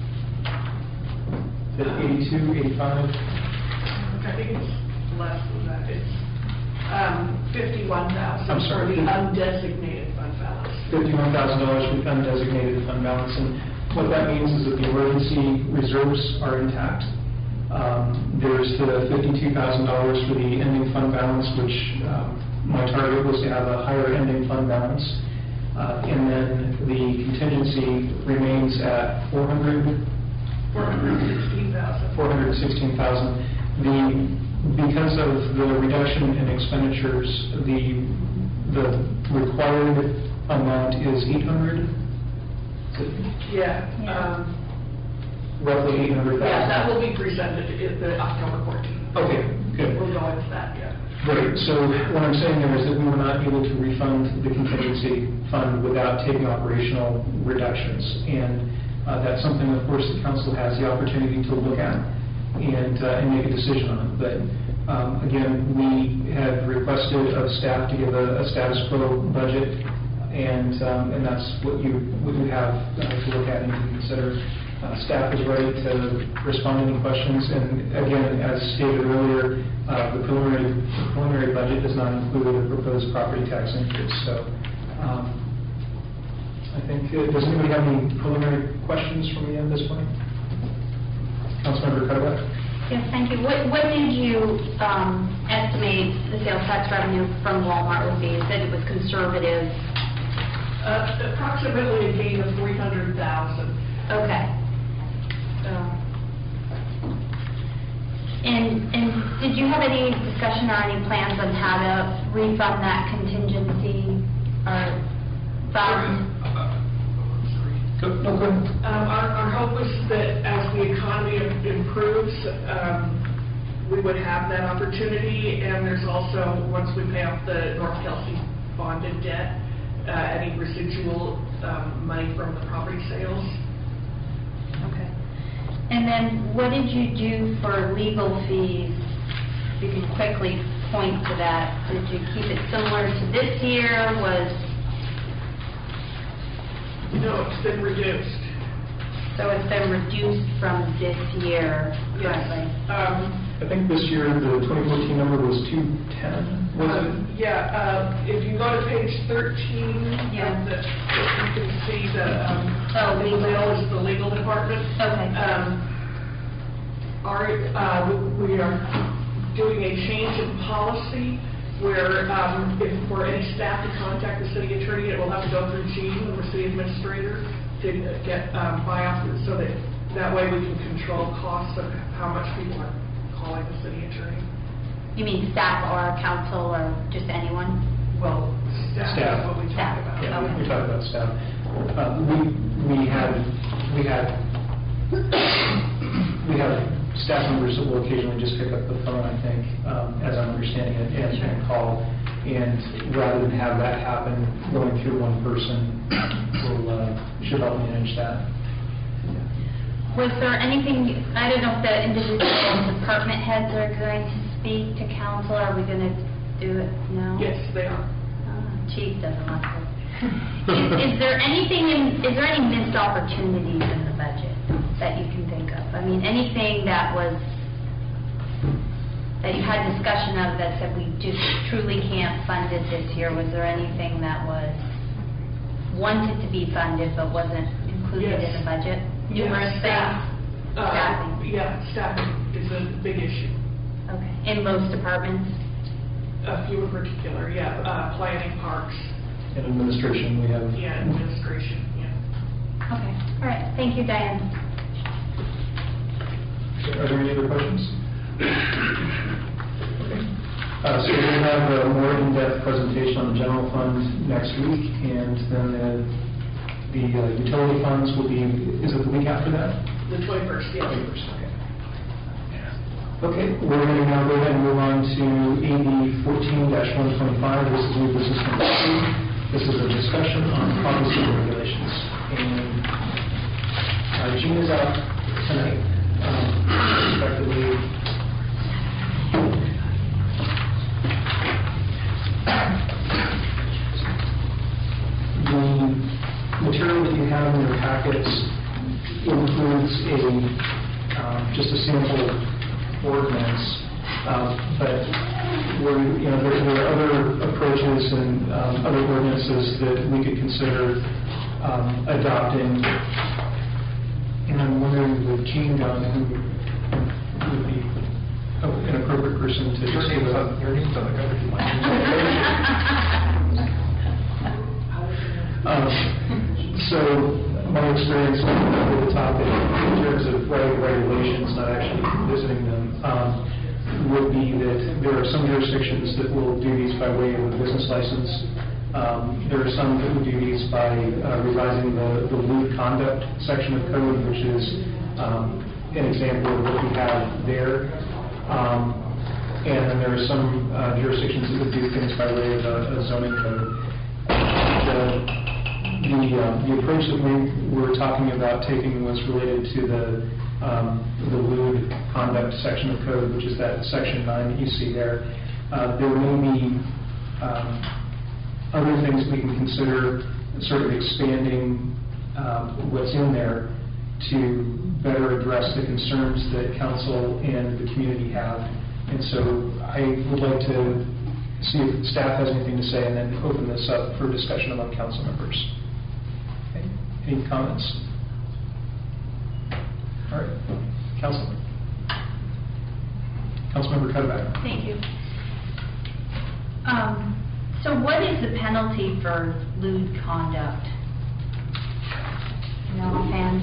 Is it eighty-two, eighty-five? I think it's less than that. It's um, fifty-one thousand I'm for sorry. the undesignated fund balance. fifty-one thousand dollars for the undesignated fund balance. And what that means is that the emergency reserves are intact. Um, there's the fifty-two thousand dollars for the ending fund balance, which um, my target was to have a higher ending fund balance. Uh, and then the contingency remains at four hundred four hundred sixteen thousand. four hundred sixteen thousand. The, because of the reduction in expenditures, the, the required amount is eight hundred. Yeah. Um, Roughly eight hundred thousand. Yeah, that will be presented at the October fourteenth. Okay, good. We'll go into that, yeah. Great. So what I'm saying there is that we were not able to refund the contingency fund without taking operational reductions. And uh, that's something, of course, the council has the opportunity to look at and, uh, and make a decision on. But um, again, we have requested of staff to give a, a status quo budget, and um, and that's what you what you have uh, to look at and to consider. Uh, staff is ready to respond to any questions, and again, as stated earlier, uh, the preliminary the preliminary budget does not include a proposed property tax increase. So, um, I think uh, does anybody have any preliminary questions for me at this point? Councilmember Cuddeback. Yes, thank you. What what did you um, estimate the sales tax revenue from Walmart would be? You said it was conservative. Uh, approximately a gain of three hundred thousand. Okay. And, and did you have any discussion or any plans on how to refund that contingency or fund? No, go ahead. Um, our, our hope is that as the economy improves, um, we would have that opportunity. And there's also, once we pay off the North Kelsey bonded debt, uh, any residual um, money from the property sales. Okay. And then what did you do for legal fees? If you can quickly point to that. Did you keep it similar to this year? Was No, it's been reduced. So it's been reduced from this year currently? Um, I think this year the twenty fourteen number was two ten, was it? um, yeah, uh, if you go to page thirteen, Yeah. um, the, you can see the, um, Oh, legal. legal is the legal department. Okay. Um, our, uh, we we are doing a change in policy where um, if for any staff to contact the city attorney, it will have to go through Gene, the city administrator, to get um, buy-off, so that that way we can control costs of how much people are calling the city attorney. You mean staff or council or just anyone? Well, staff Staff. is what we Staff. talked about. Yeah, we- Okay. we talked about staff. Uh, We, we had, we had, we have staff members that will occasionally just pick up the phone, I think, um, as I'm understanding it, and and call. And rather than have that happen going through one person, will, uh, should help manage that. Was there anything, I don't know if the individual department heads are going to speak to council, are we going to do it? No? Yes, they are. Oh, Chief doesn't want to. Is, is there anything, in, is there any missed opportunities in the budget that you can think of? I mean, anything that was, that you had discussion of that said we just truly can't fund it this year? Was there anything that was wanted to be funded but wasn't included Yes. in the budget? Yeah, Numerous staff. things? Uh, Staffing? Yeah, staffing is a big issue. Okay. In most departments? A few in particular, yeah, uh, planning, parks, In administration, we have. yeah, administration, yeah. Okay. All right. Thank you, Diane. Are there any other questions? Okay. Uh, So we'll have a more in-depth presentation on the general fund next week, and then the, the uh, utility funds will be, is it the week after that? The twenty-first, yeah. twenty-first, okay. Okay, we're going to now go ahead and move on to A B fourteen one twenty-five. This is new business number two. This is a discussion on policy regulations. And uh, Jean is out tonight, um, respectively. The material that you have in your packets includes a, um, just a sample ordinance, um, but we're, you know, there, there are other approaches and um, other ordinances that we could consider um, adopting. And I'm wondering with Jean gone, who would be an appropriate person to just give a... Your name's on the cover. Um, so my experience with the topic in terms of writing regulations, not actually visiting them, um, would be that there are some jurisdictions that will do these by way of a business license. Um, there are some that would do these by uh, revising the, the lewd conduct section of code, which is um, an example of what we have there. Um, and then there are some uh, jurisdictions that would do things by way of a, a zoning code. The, The, uh, the approach that we were talking about taking was related to the um, the lewd conduct section of code, which is that section nine that you see there. Uh, there may be um, other things we can consider, sort of expanding um, what's in there to better address the concerns that council and the community have. And so I would like to see if staff has anything to say and then open this up for discussion among council members. Any comments? All right, Council. Councilmember Cuddeback. Thank you. Um, so what is the penalty for lewd conduct? No offhand.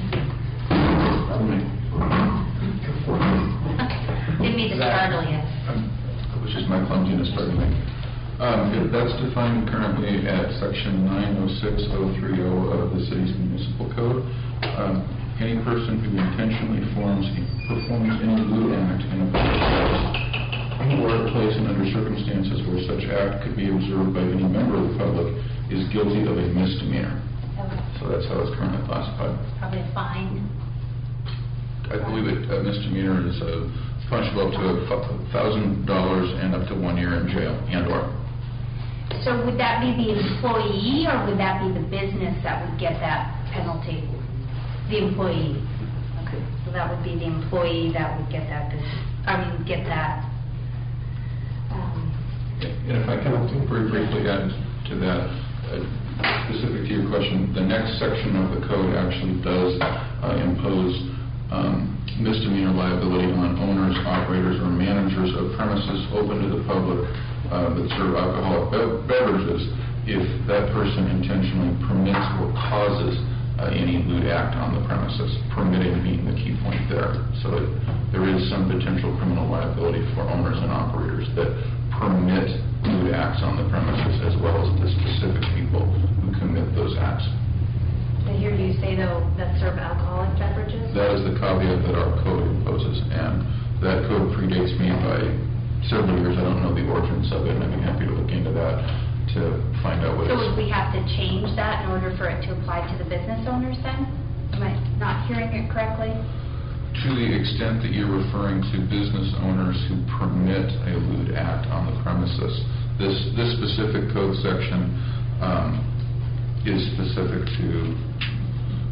Didn't mean to startle you. Which is my clumsiness starting me. Um, it- That's defined currently at section nine oh six oh three oh of the city's municipal code. Um, Any person who intentionally forms, performs any lewd act in a public place or place and under circumstances where such act could be observed by any member of the public is guilty of a misdemeanor. Okay. So that's how it's currently classified. Probably a fine. I believe it, a misdemeanor is uh, punishable up to a thousand dollars and up to one year in jail and/or. So would that be the employee or would that be the business that would get that penalty? The employee. Okay. So that would be the employee that would get that business, I mean, get that. Um, And if I can very briefly add to that, uh, specific to your question, the next section of the code actually does uh, impose um, misdemeanor liability on owners, operators, or managers of premises open to the public uh, that serve alcoholic be- beverages if that person intentionally permits or causes uh, any lewd act on the premises, permitting being the key point there. So it, there is some potential criminal liability for owners and operators that permit lewd acts on the premises, as well as the specific people who commit those acts. I hear you say, though, that serve alcoholic beverages? That is the caveat that our code imposes, and that code predates me by several years. I don't know the origins of it, and I'd be happy to look into that to find out what So it's... would we have to change that in order for it to apply to the business owners then? Am I not hearing it correctly? To the extent that you're referring to business owners who permit a lewd act on the premises, this, this specific code section um, is specific to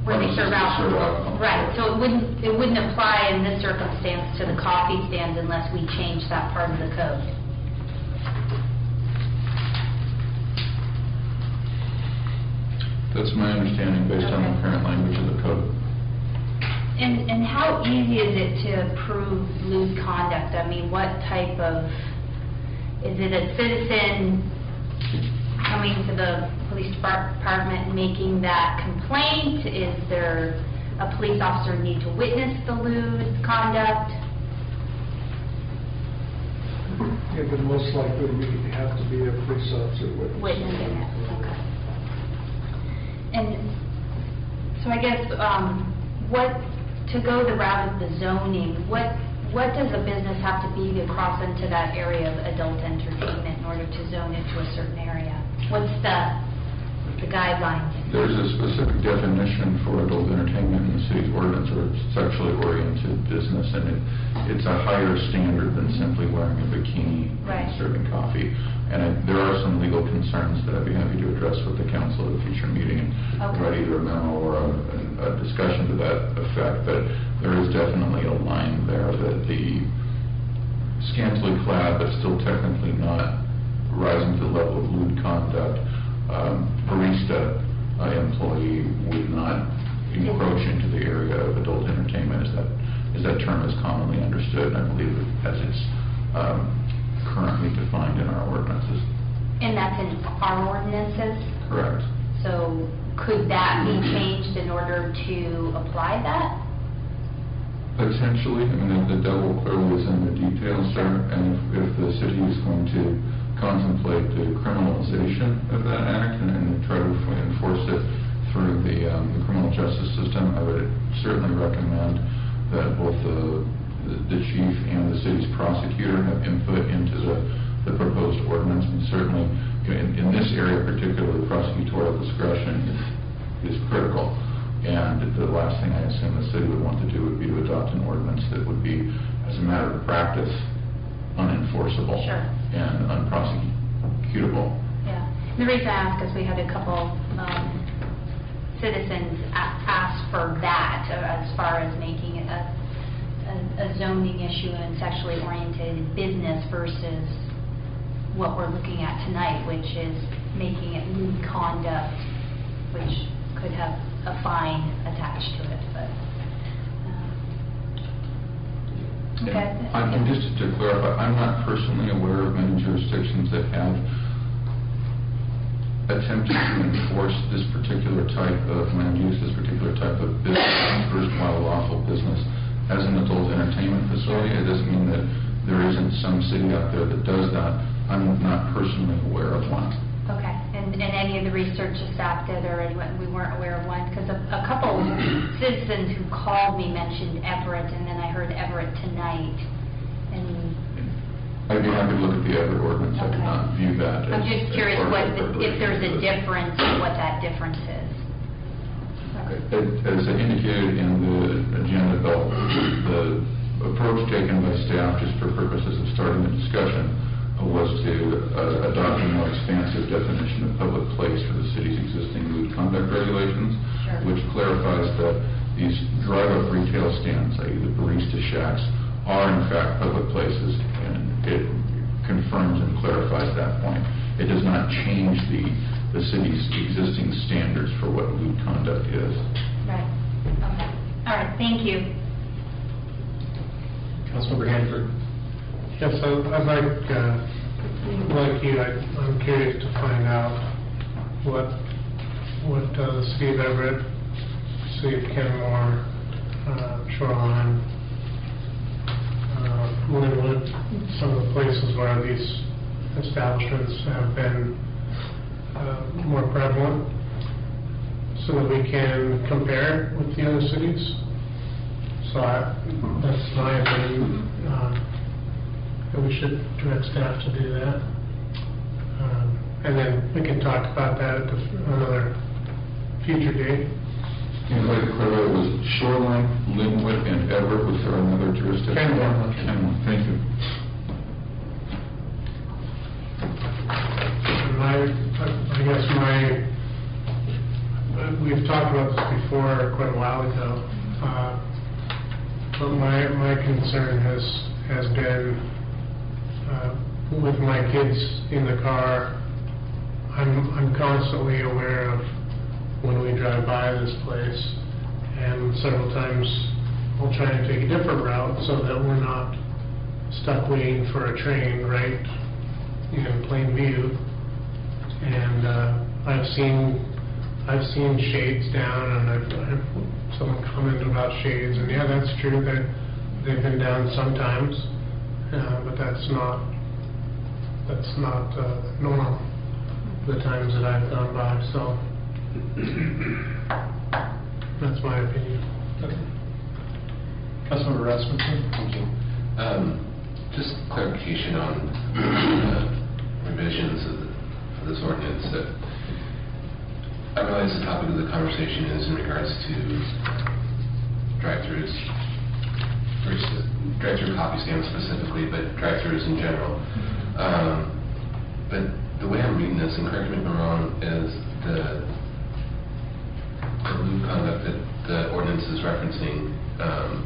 where they serve Premises that serve alcohol. alcohol. Right, so it wouldn't, it wouldn't apply in this circumstance to the coffee stands unless we change that part of the code. That's my understanding based on the Okay. current language of the code. And, and how easy is it to approve lewd conduct? I mean, what type of, is it a citizen coming to the police department and making that complaint? Is there a police officer need to witness the lewd conduct? It would most likely be- have to be a police officer witness. Witnessing it, okay. And so I guess, um, what, to go the route of the zoning, what, what does a business have to be to cross into that area of adult entertainment in order to zone it to a certain area? What's the, the guidelines? There's a specific definition for adult entertainment in the city's ordinance, or sexually oriented business, and it, it's a higher standard than simply wearing a bikini Right. and serving coffee. And I, there are some legal concerns that I'd be happy to address with the council at a future meeting, and Okay. provide either a memo or a, a discussion to that effect. But there is definitely a line there that the scantily clad, but still technically not rising to the level of lewd conduct, um, barista uh, employee would not encroach into the area of adult entertainment, as that, as that term is commonly understood, and I believe it as it's um, currently defined in our ordinances. And that's in our ordinances? Correct. So could that be changed in order to apply that? Potentially, I mean, the the devil clearly is in the details there, and if, if the city is going to contemplate the criminalization of that act and, and try to enforce it through the, um, the criminal justice system, I would certainly recommend that both the, the, the chief and the city's prosecutor have input into the, the proposed ordinance, and certainly, you know, in, in this area particularly, prosecutorial discretion is, is critical. And the last thing I assume the city would want to do would be to adopt an ordinance that would be, as a matter of practice, unenforceable Sure. and unprosecutable. Yeah. The reason I ask is we had a couple um, citizens a- ask for that, uh, as far as making it a, a, a zoning issue and sexually oriented business versus what we're looking at tonight, which is making it lewd conduct, which could have a fine attached to it, but... um, Okay. And I'm- and just to clarify, I'm not personally aware of many jurisdictions that have attempted to enforce this particular type of land use, this particular type of business, first while lawful business, as an adult entertainment facility. It doesn't mean that there isn't some city out there that does that. I'm not personally aware of one. Okay, and, and any of the research the staff did, or anyone- we weren't aware of one? Because a, a couple citizens who called me mentioned Everett, and then I heard Everett tonight, and I'd be happy to look at the Everett ordinance. I did Okay. not view that as... I'm just as curious part what, of the the- if there's a preparation of this. difference, and what that difference is. As I indicated in the agenda, Bill, the approach taken by staff, just for purposes of starting the discussion, was to uh, adopt a more expansive definition of public place for the city's existing lewd conduct regulations, Sure. which clarifies that these drive-up retail stands, that is the barista shacks, are in fact public places, and it confirms and clarifies that point. It does not change the, the city's existing standards for what lewd conduct is. Right, okay. All right, thank you. Councilmember Hanford. Yes, I- I'd like, uh, like you, I- I'm curious to find out what, what uh, the city of Everett, city of Kenmore, uh, Shoreline, uh, Linwood, some of the places where these establishments have been uh, more prevalent, so that we can compare with the other cities. So I, that's my opinion. Uh, that we should direct staff to do that. Um, And then we can talk about that at the- another future date. And like to clarify, it was Shoreline, Linwood, and Everett. Was there another jurisdiction? Kenmore. Kenmore, thank you. And my, I guess my, uh, we've talked about this before, Toronto. Uh, But my, my concern has, has been, uh, with my kids in the car, I'm, I'm constantly aware of when we drive by this place, and several times I'll try and take a different route so that we're not stuck waiting for a train right in plain view. And uh, I've seen, I've seen shades down, and I've, I've someone commented about shades, and yeah, that's true, that they've been down sometimes, uh, but that's not, that's not uh, normal, the times that I've gone by, so that's my opinion. Okay. Councilmember Rasmussen? Thank you. Um, Just clarification on uh, revisions of the- for this ordinance. That I realize the topic of the conversation is in regards to drive-throughs, versus drive-through coffee stands specifically, but drive-throughs in general. Um, But the way I'm reading this, and correct me if I'm wrong, is the the lewd conduct that the ordinance is referencing um,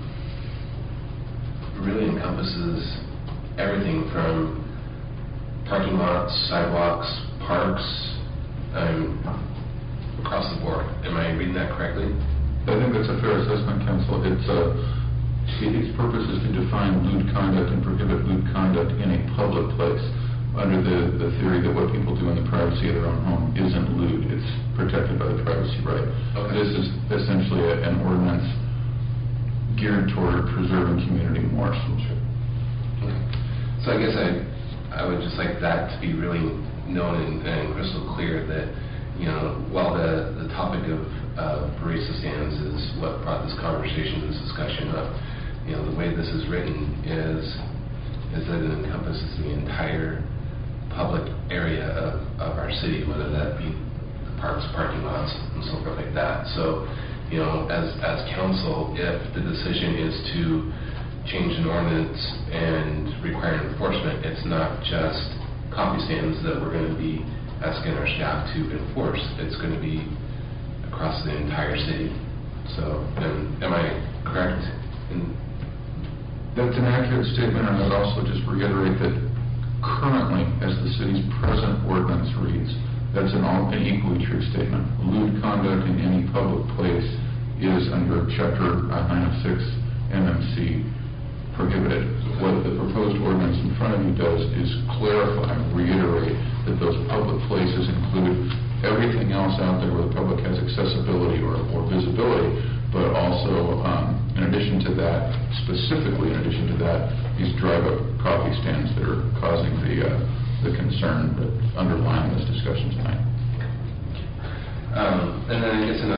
really encompasses everything from parking lots, sidewalks, parks, um, across the board. Am I reading that correctly? I think that's a fair assessment, Council. It's, uh, its purpose is to define lewd conduct and prohibit lewd conduct in a public place, under the, the theory that what people do in the privacy of their own home isn't lewd. It's protected by the privacy right. Okay. This is essentially a, an ordinance geared toward preserving community mores. Sure. Okay. So I guess I, I would just like that to be really known and, and crystal clear that, you know, while the, the topic of uh, barista stands is what brought this conversation, this discussion up, you know, the way this is written is is that it encompasses the entire public area of, of our city, whether that be the parks, parking lots, and so forth like that. So, you know, as, as council, if the decision is to change an ordinance and require enforcement, it's not just coffee stands that we're going to be asking our staff to enforce. It's going to be across the entire city. So, am, am I correct in That's an accurate statement, and I'd also just reiterate that currently, as the city's present ordinance reads, that's an, all, an equally true statement. Lewd conduct in any public place is under Chapter nine oh six M M C prohibited. What the proposed ordinance in front of you does is clarify, reiterate that those public places include everything else out there where the public has accessibility or, or visibility, but also, um, in addition to that, specifically in addition to that, these drive-up coffee stands that are causing the uh, the concern that underlying this discussion tonight. Um, and then I guess another